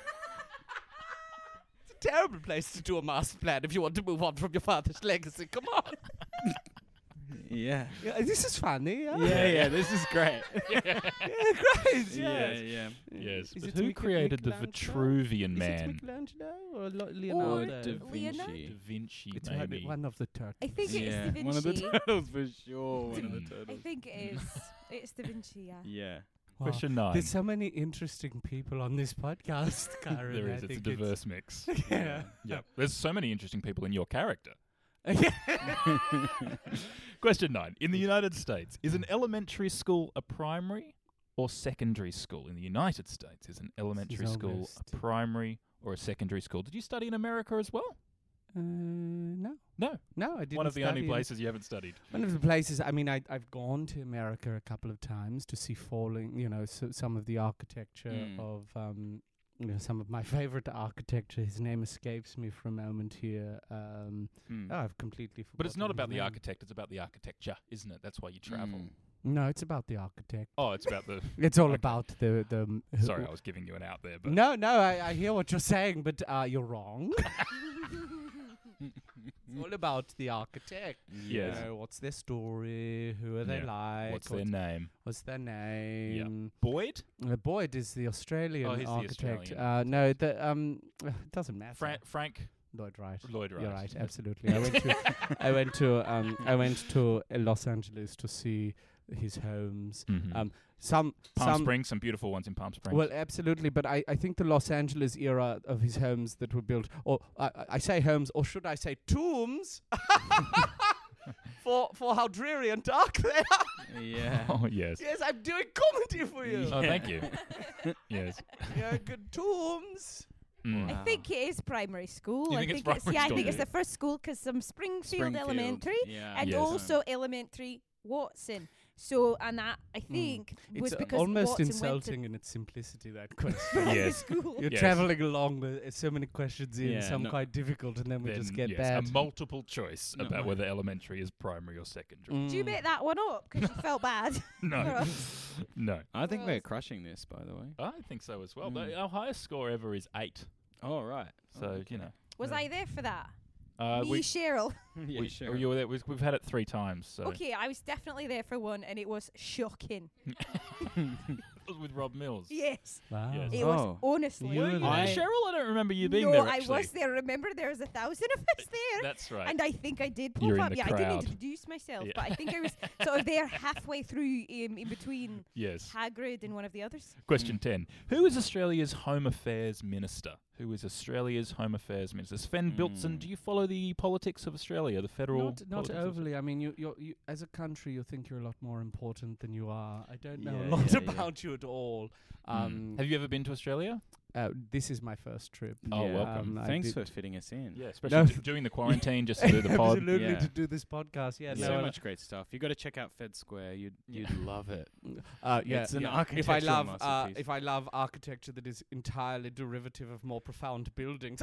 It's a terrible place to do a master plan if you want to move on from your father's legacy. Come on. Yeah. Yeah, this is funny. Yeah, Yeah, yeah, this is great. yeah great. yeah, Yes. yeah. Yes. Is But it who Mich- created the Michelangelo? Vitruvian Is Man? it Michelangelo or Lo- Or Leonardo? Da Leonardo? Da Vinci. Vinci, It's one, maybe. one of the turtles. I think Yeah, it's Da Vinci. one of the turtles for sure. One of the Mm. I turtles. think it is. It's Da Vinci, yeah. Yeah. Wow. Question nine. There's so many interesting people on this podcast, Karen. There I is. It's a think diverse mix. Yeah. Yeah. There's so many interesting people in your character. Yeah. Question nine. In the United States, is an elementary school a primary or secondary school? In the United States, is an elementary school almost- a primary or a secondary school? Did you study in America as well? Uh, no, No. no, I didn't. One of the only study in- places you haven't studied. One of the places. I mean, I, I've gone to America a couple of times to see falling. You know, so, some of the architecture Mm. of. Um, you know, some of my favorite architecture. His name escapes me for a moment here. Um, Hmm. oh, I've completely forgotten. But it's not his about the name. architect, it's about the architecture, isn't it? That's why you travel. Mm. No, it's about the architect. Oh, it's about the... It's all Okay. about the the. m- Sorry, I was giving you an out there, but... No, no, I, I hear what you're saying, but uh, you're wrong. It's all about the architect. Yes. You know, what's their story? Who are they Yeah. like? What's their name? What's their name? Boyd? Uh, Boyd is the Australian Oh, he's the architect. Australian Uh, no, the um, it doesn't matter. Fra- Frank Lloyd Wright. Lloyd Wright. You're right, absolutely. I went to, I went to, um, I went to uh, Los Angeles to see his homes. Mhm. Um, some, Palm some. Springs, some beautiful ones in Palm Springs. Well, absolutely, but I, I think the Los Angeles era of his homes that were built, or I I I say homes, or should I say tombs, for for how dreary and dark they are. Yeah. oh, yes. Yes, I'm doing comedy for you. Oh, thank you. Yes. Yeah, good tombs. Mm. I Wow. think it is primary school. You I think it's think it's, primary yeah, I school? think it's the first school because some Springfield, Springfield, Elementary yeah, and Yes. also Elementary Watson. So, and that I think was It's uh, because almost Watson insulting in its simplicity, that question. went to Yes. school. You're Yes. traveling along with uh, so many questions in, Yeah, some no- quite difficult, and then we Then, just get yes, bad. a multiple choice No. about whether elementary is primary or secondary. Do you Mm. make that one up because you felt bad? for No. us? No. I think Well, we're it's- crushing this, by the way. I think so as well. But Mm. our highest score ever is eight. Oh, right. So, Oh, you know. Was Yeah. I there for that? Uh, Me, we, Cheryl. yeah, we, sure. you were there. We've, we've had it three times. So. Okay, I was definitely there for one, and it was shocking. was with Rob Mills. Yes. Wow. Yes. It Oh. was honestly. You Were were you there. there, Cheryl? I don't remember you being no, there, I actually. was there. Remember, there was a thousand of us there. That's right. And I think I did pop You're in up. the Yeah, I didn't crowd. introduce myself, Yeah. but I think I was sort of there halfway through um, in between yes. Hagrid and one of the others. Question ten. Who is Australia's Home Affairs Minister? Who is Australia's Home Affairs Minister? Sven Biltzen, Mm. do you follow the politics of Australia, the federal Not, not politics of- overly. I mean, you, you're, you, as a country, you think you're a lot more important than you are. I don't know Yeah, a lot yeah, yeah. about you at all. Mm. Um, Have you ever been to Australia? uh, this is my first trip. Oh, Yeah. welcome. Um, I Thanks did- for fitting us in. Yeah, especially No. d- during the quarantine, just to do the pod. Absolutely, Yeah. to do this podcast. Yeah, so no, much great stuff. You got to check out Fed Square. You'd you'd love it. Uh, yeah, It's an yeah. If I architectural love, uh, masterpiece. if I love architecture that is entirely derivative of more profound buildings.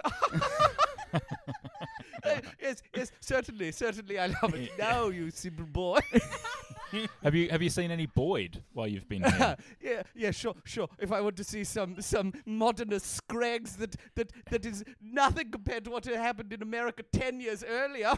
Uh, yes, yes, certainly, certainly, I love it. No, you simple boy. have you have you seen any Boyd while you've been here? yeah, yeah, sure, sure. If I want to see some some modernist scrags that that that is nothing compared to what had happened in America ten years earlier.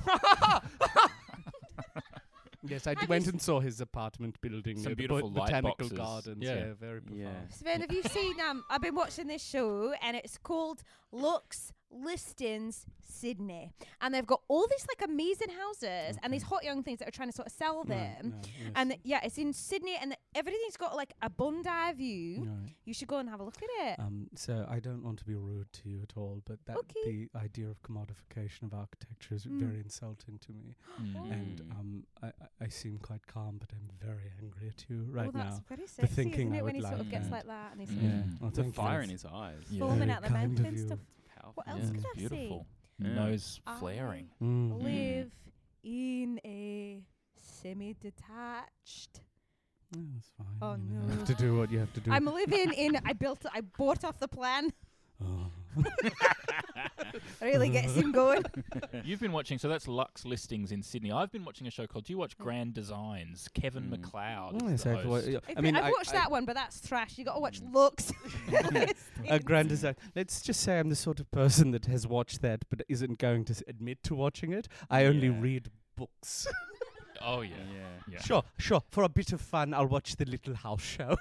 Yes, I d- Have went you and saw his apartment building Some near the beautiful bo- light botanical boxes. gardens. Yeah. Yeah, very profound. Yeah. Sven, have you seen? Um, I've been watching this show, and it's called Lux Listings Sydney, and they've got all these like amazing houses and these hot young things that are trying to sort of sell Right, them. no, yes. And th- yeah, it's in Sydney, and th- everything's got like a Bondi view. Right. You should go and have a look at it. Um, so I don't want to be rude to you at all, but that Okay. the idea of commodification of architecture is Mm. very insulting to me. Mm. And Mm. um, I, I- I seem quite calm, but I'm very angry at you right oh, that's now. very sexy, thinking isn't I it? When would he sort of like gets that. like that, and he's Mm. sort of Yeah. Oh, The thank fire you. in his eyes. Yeah. foaming Very at the kind mouth of and you. stuff. Powerful. What else Yeah, could it's I say? beautiful. Yeah. Nose I flaring. Mm. Live in a semi-detached. Yeah, that's fine. Oh, you know, You no. have to do what you have to do. I'm living in. I built. I bought off the plan. Oh. Really gets him going. You've been watching, so that's Lux Listings in Sydney. I've been watching a show called, do you watch Grand Designs? Kevin Mm. McLeod Oh, is yes, the I've wa- host. yeah, If I mean, I've I, watched I, that one, but that's trash. You got to watch Mm. Looks. A grand design. Let's just say I'm the sort of person that has watched that, but isn't going to s- admit to watching it. I only Yeah. read books. Oh, yeah. Yeah. Yeah. Sure, sure. For a bit of fun, I'll watch the Little House Show.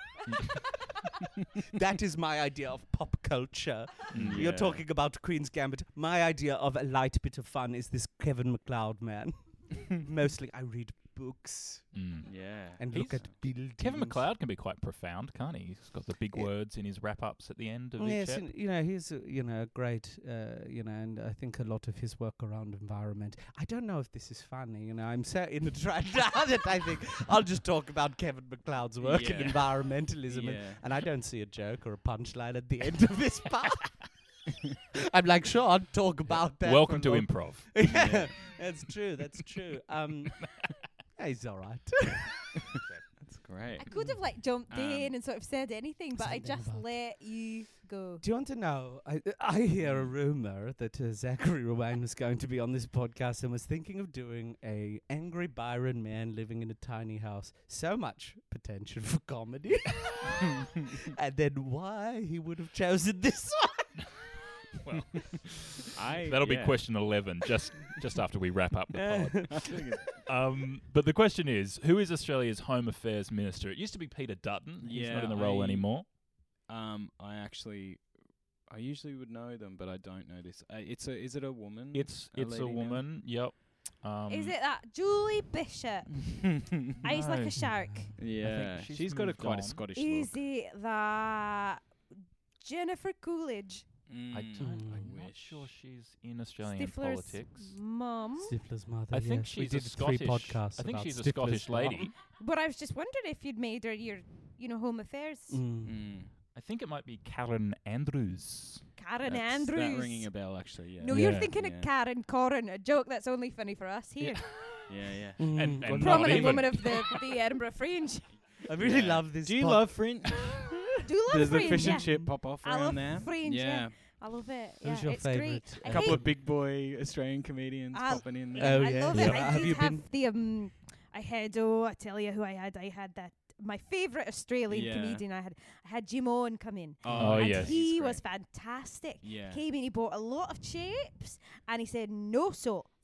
That is my idea of pop culture. Mm, You're yeah. talking about Queen's Gambit. My idea of a light bit of fun is this Kevin McLeod man. Mostly, I read books Mm. Yeah. and look He's- at buildings. Kevin McLeod can be quite profound, can't he? He's got the big Yeah. words in his wrap-ups at the end of Yes, each ep. and, you know, he's uh, you know a great uh, you know, and I think a lot of his work around environment. I don't know if this is funny, you know. I'm so in the trend now that I think I'll just talk about Kevin McLeod's work in Yeah. environmentalism, and, Yeah. and I don't see a joke or a punchline at the end of this part. I'm like, sure, I'll talk about that. Welcome for to long- improv. Yeah, that's true. That's true. Um, yeah, he's all right. That's great. I could have like jumped Um, in and sort of said anything, but I something just about- let you go. Do you want to know? I, I hear a rumor that uh, Zachary Rowan was going to be on this podcast and was thinking of doing a angry Byron man living in a tiny house. So much potential for comedy. And then why he would have chosen this one? Well, I, that'll be yeah. question eleven, just just after we wrap up the pod. I think it- Um, but the question is, who is Australia's Home Affairs Minister? It used to be Peter Dutton. He's not Yeah, in the role I- anymore. um, I actually, I usually would know them, but I don't know this. Uh, it's a. Is it a woman? It's it's a lady now? woman. Yep. Um, Is it that Julie Bishop? Eyes like No. a shark. Yeah, she's she's got a moved quite on. a Scottish Is look. it that Jennifer Coolidge? I Mm, don't. I'm not wish. sure she's in Australian Stifler's politics. mum? Stifler's mother. I think yes. we she's did a three Scottish. podcasts I think about she's a Stifler's Scottish mom. lady. But I was just wondering if you'd made her your, you know, Home Affairs. Mm. Mm. I think it might be Karen Andrews. Karen That's- Andrews. That ringing a bell, actually. Yeah. No, Yeah. you're thinking Yeah. of Karen Corrin, a joke that's only funny for us here. Yeah, yeah. Mm, And- God, and no. not Prominent even. woman of the, the Edinburgh Fringe. I really Yeah. love this. Do you pod- love Fringe? Do you love Does the Fringe? fish yeah. and chip pop off I around love there? Fringe, yeah. yeah. I love it. Who's yeah, your it's favourite? great. A I couple hate- of big boy Australian comedians I'll- popping in Oh, there. I yeah, love yeah. it. I Have did you have been- the um. I had oh, I tell you who I had. I had that my favourite Australian Yeah. comedian. I had I had Jim Owen come in. Oh, and yes. he he's was great. fantastic. Yeah. Came in, he bought a lot of chips, and he said, "No, so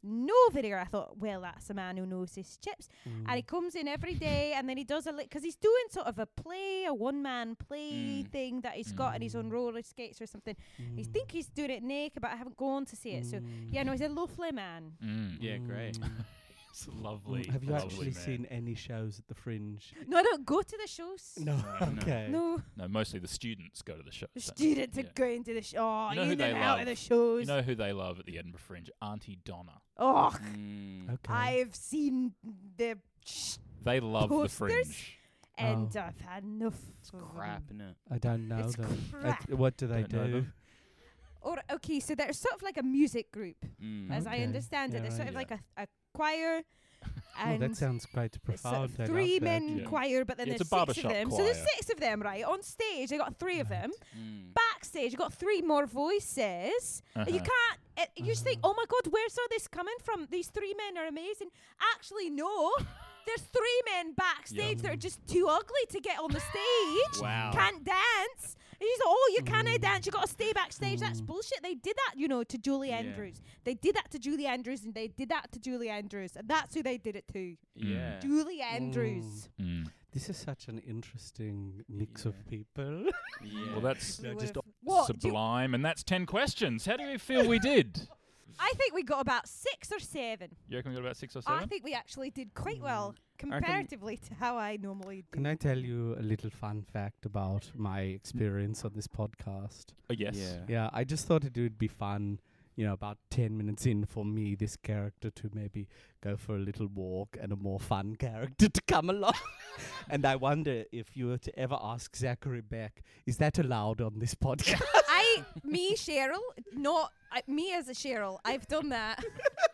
no video. I thought, well, that's a man who knows his chips. Mm. And he comes in every day, and then he does a li- because he's doing sort of a play, a one-man play Mm. thing that he's got on his own roller skates or something. I think he's doing it naked, but I haven't gone to see it. So yeah, no, he's a lovely man. Mm. Yeah, great. It's lovely. Have you lovely actually man. seen any shows at the Fringe? No, I don't go to the shows. No. Okay. No, No, mostly the students go to the show. the so- students are yeah. going to the show. Oh, You know in who and they out love? of the shows. You know who they love at the Edinburgh Fringe? Auntie Donna. oh, Mm. Okay. I've seen the sh- They love the Posters? Fringe. and Oh. I've had enough. It's of crap, them. isn't it? I don't know It's them. Uh, crap. th- what do they Don't know do? them. Or okay, so they're sort of like a music group, Mm. as I Okay. understand it. Yeah, They're sort right. of like a, a choir. Oh, And that sounds quite it's sort profound. of I love three that. men Yeah. choir, but then Yeah, it's there's a six of barbershop them. So there's choir. six of them, right? On stage, they got three of them. Mm. Backstage, you got three more voices. And you Uh-huh. can't. It, you just think, oh my god, where's all this coming from? These three men are amazing. Actually, no. There's three men backstage Yeah. that are just too ugly to get on the stage. Wow. Can't dance. And you say, oh, you can't Mm. dance. You got to stay backstage. That's Mm. bullshit. They did that, you know, to Julie Yeah. Andrews. They did that to Julie Andrews, and they did that to Julie Andrews, and that's who they did it to. Yeah. Julie Andrews. Mm. This is such an interesting mix Yeah. of people. Yeah. Well, that's No, Who just have- what? Do you- sublime, and that's ten questions. How do you feel we did? I think we got about six or seven. You reckon we got about six or I seven? think we actually did quite Mm. well reckon- comparatively to how I normally do. Can I tell you a little fun fact about my experience on this podcast? Oh, yes. Yeah. Yeah, I just thought it would be fun, you know, about ten minutes in for me, this character, to maybe go for a little walk and a more fun character to come along. And I wonder if you were to ever ask Zachary Beck, is that allowed on this podcast? I, me, Cheryl, not I, me as a Cheryl. I've done that.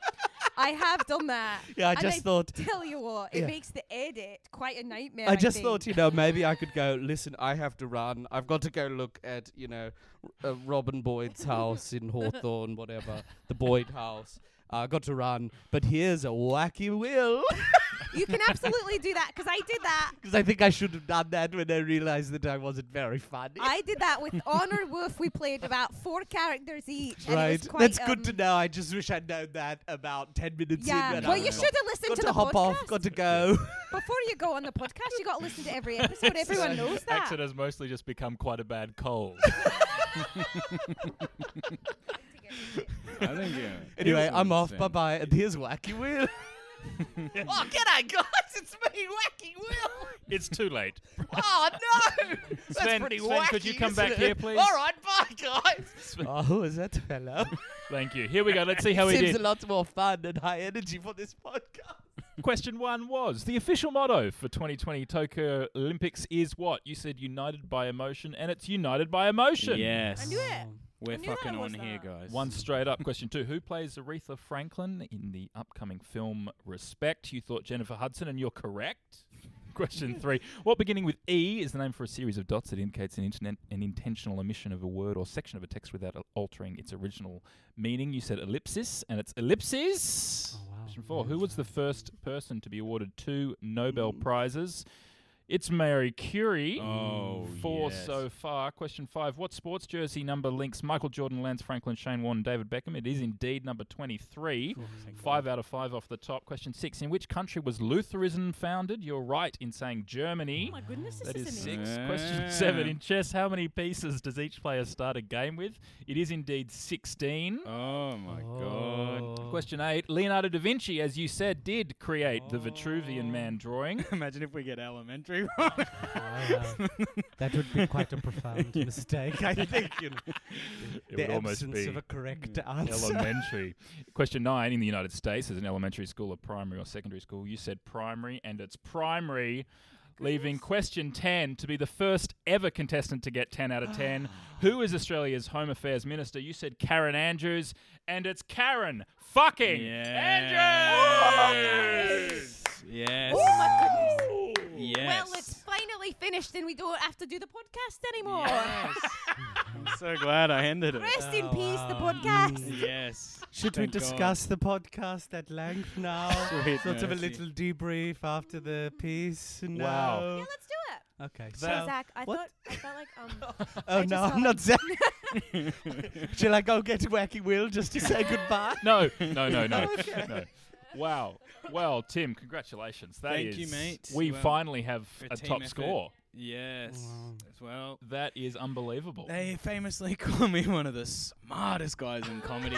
I have done that. Yeah, I And just I thought. Tell you what, it Yeah. makes the edit quite a nightmare. I just think. thought, you know, maybe I could go, listen, I have to run. I've got to go look at, you know, r- uh, Robin Boyd's house in Hawthorne, whatever, the Boyd house. I uh, got to run, but here's a wacky Will. you can absolutely do that because I did that. Because I think I should have done that when I realized that I wasn't very funny. I did that with Honor Wolf. We played about four characters each. And it Right, was quite, that's good to um, know. I just wish I'd known that about ten minutes Yeah. in. when Well, I you was should have listened got to to the hop podcast. off, got to go. Before you go on the podcast, you got to listen to every episode. Everyone knows that. Accent has mostly just become quite a bad cold. I think yeah. Anyway, It was I'm off. insane. Bye bye. And here's Wacky Will. Oh, g'day, guys. It's me, Wacky Will. It's too late. Oh, no. That's Sven, pretty Sven, wacky, could you come isn't back it? here, please? All right, bye, guys. Oh, who is that fellow? Thank you. Here we go. Let's see how we Seems did. a lot more fun and high energy for this podcast. Question one was, the official motto for twenty twenty Tokyo Olympics is what? You said united by emotion, and it's united by emotion. Yes. I knew it. We're I knew that fucking was on here, that. guys. One straight up. Question two, who plays Aretha Franklin in the upcoming film Respect? You thought Jennifer Hudson, and you're correct. Question three, what beginning with E is the name for a series of dots that indicates an, internet, an intentional omission of a word or section of a text without al- altering its original meaning? You said ellipsis, and it's ellipses. Oh, wow. Question four, who was the first person to be awarded two Nobel Mm. Prizes? It's Marie Curie. Oh, Four yes. so far. Question five. What sports jersey number links Michael Jordan, Lance Franklin, Shane Warne, David Beckham? It is indeed number twenty-three. Five out of five off the top. Question six. In which country was Lutheranism founded? You're right in saying Germany. Oh my goodness, this That is is amazing. six. Yeah. Question seven. In chess, how many pieces does each player start a game with? It is indeed sixteen. Oh my god. Question eight. Leonardo da Vinci, as you said, did create the Vitruvian Man drawing. Imagine if we get elementary. Wow. That would be quite a profound mistake, I think. You know, It the would almost absence be of a correct answer. elementary. Question nine. In the United States, as an elementary school, a primary or secondary school, you said primary, and it's primary. Leaving question ten to be the first ever contestant to get ten out of ten. Who is Australia's Home Affairs Minister? You said Karen Andrews, and it's Karen fucking Andrews! Yes. Oh my goodness. Yes. Well, it's finally finished and we don't have to do the podcast anymore. Yes. I'm so glad I ended it. Rest in Oh, peace, the wow. podcast. Yes. Should we Thank God. discuss the podcast at length now? Sweet sort of a mercy. little debrief after the piece? No. Wow. Yeah, let's do it. Okay. So, So, Zach, I what? thought I felt like um. oh I just no, felt I'm like- not Zach. Shall I go get Wacky Will just to say goodbye? No, no, no, no, Okay. no. Wow. Well, Tim, congratulations. That Thank is- you, mate. We Well, finally have for a team top effort. score. Yes. Wow. As well. That is unbelievable. They famously call me one of the smartest guys in comedy.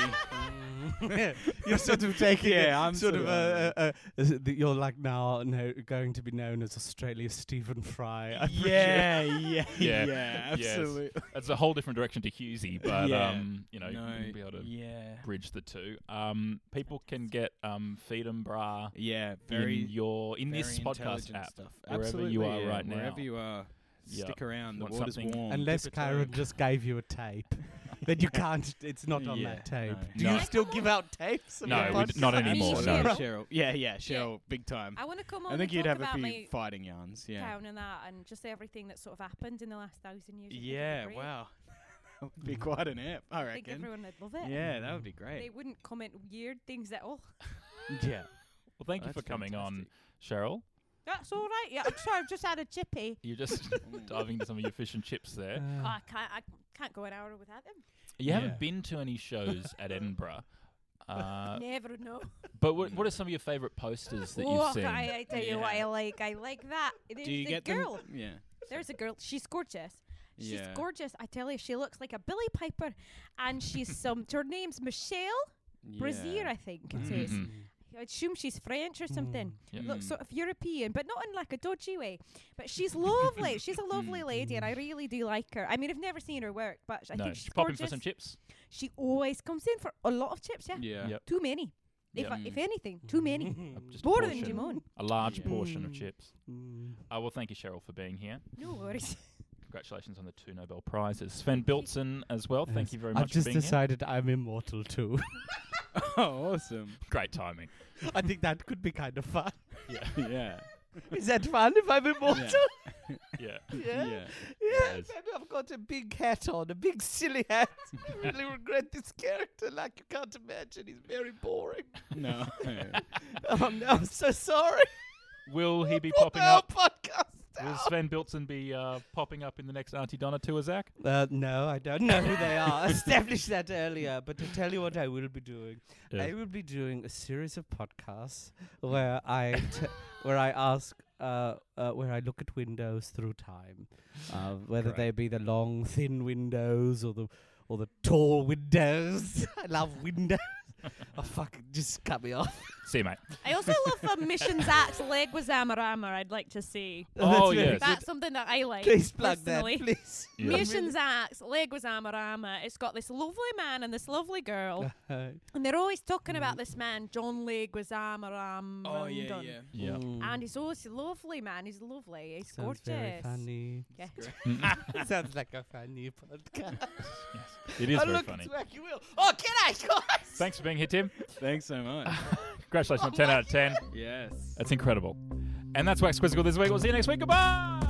Mm. You're sort of taking Yeah, it, I'm sort sort of, of, uh, uh, uh, is it that you're like now no, going to be known as Australia's Stephen Fry. I yeah, yeah, Yeah, yeah, yes. absolutely. That's a whole different direction to Husey, but Yeah. um, you know, No, you'll be able to yeah, bridge the two. Um, people can get um, Feed 'em Bra yeah, very in your in this very podcast intelligent app. stuff. wherever Absolutely, you are yeah, right now. Wherever you are, Yeah. stick around. The Want water's something- warm. Unless Dip a toe. Karen just gave you a tape. Then you can't, it's not on Yeah, that tape. no. Do No. you still give out tapes? of No, your we d- not podcast? anymore, Absolutely, no. Cheryl. Yeah, yeah, Cheryl, big time. I want to come on I think and you'd talk have a about few my fighting yarns. Yeah. town and that, and just everything that sort of happened in the last thousand years. I think it'd be Yeah. great. Wow. That would be quite an app, I I think reckon. everyone would love it. Yeah, that would be They great. wouldn't comment weird things at all. Yeah. Well, thank you That's for coming on, fantastic. Cheryl. That's all right. Yeah, I'm sorry. I've just had a chippy. You're just diving into some of your fish and chips there. Oh, Uh, I can't. I can't go an hour without them. You Yeah. haven't been to any shows at Edinburgh. Uh, Never know. but what, what are some of your favourite posters that oh, you've seen? I, I tell you what Yeah. I like. I like that. There's Do you the get girl. them? Yeah. There's a girl. She's gorgeous. She's Yeah. gorgeous. I tell you, she looks like a Billy Piper, and she's some. Her name's Michelle Brazier, I think it is. Mhm. I assume she's French or something. Yep. Looks Mm. sort of European, but not in like a dodgy way. But she's lovely. She's a lovely lady, and I really do like her. I mean, I've never seen her work, but I no, think she's she's popping gorgeous. for some chips. She always comes in for a lot of chips. Yeah, Yeah. Yep. too many. If Yep. I, if anything, too many. Just a More than portion. Jimon. A large Yeah. portion of Mm. chips. mm. Uh, well, thank you, Cheryl, for being here. No worries. Congratulations on the two Nobel Prizes. Sven Biltzen as well. Thank Yes. you very I've much just for being decided I'm immortal too. Oh, awesome. here. Great timing. I think that could be kind of fun. Yeah. Yeah. Is that fun if I'm immortal? yeah. Yeah. Yeah. Yeah, Yes. then I've got a big hat on, a big silly hat. I really regret this character like you can't imagine. He's very boring. No. Oh no, I'm so sorry. Will he be Put popping our up? podcast Will down. Sven Biltzen be uh, popping up in the next Auntie Donna tour, Zach? Uh, no, I don't know who they are. I established that earlier, but to tell you what I will be doing, Yeah. I will be doing a series of podcasts where I t- where I ask, uh, uh, where I look at windows through time, uh, whether Great. they be the long, thin windows or the or the tall windows. I love windows. Oh fuck! Just cut me off. See you, mate. I also love um, Mission Zach's leg was Amarama. I'd like to see. Oh, That's very yes. good. That's something that I like. Please plug personally. that, please. Yeah. Mission Zach's leg was Amarama. It's got this lovely man and this lovely girl, Uh, and they're always talking about this man, John Leguizamo. Oh, yeah, yeah. Yeah. mm, And he's always a lovely man. He's lovely. He's sounds gorgeous. very funny. Yeah. Sounds like a funny podcast. It is oh, very look, funny. it's Wacky Will. Oh, can I, guys? Thanks for being here, Tim. Thanks so much. Congratulations on ten out of ten. Yes. That's incredible. And that's Wax Quizzical this week. We'll see you next week. Goodbye.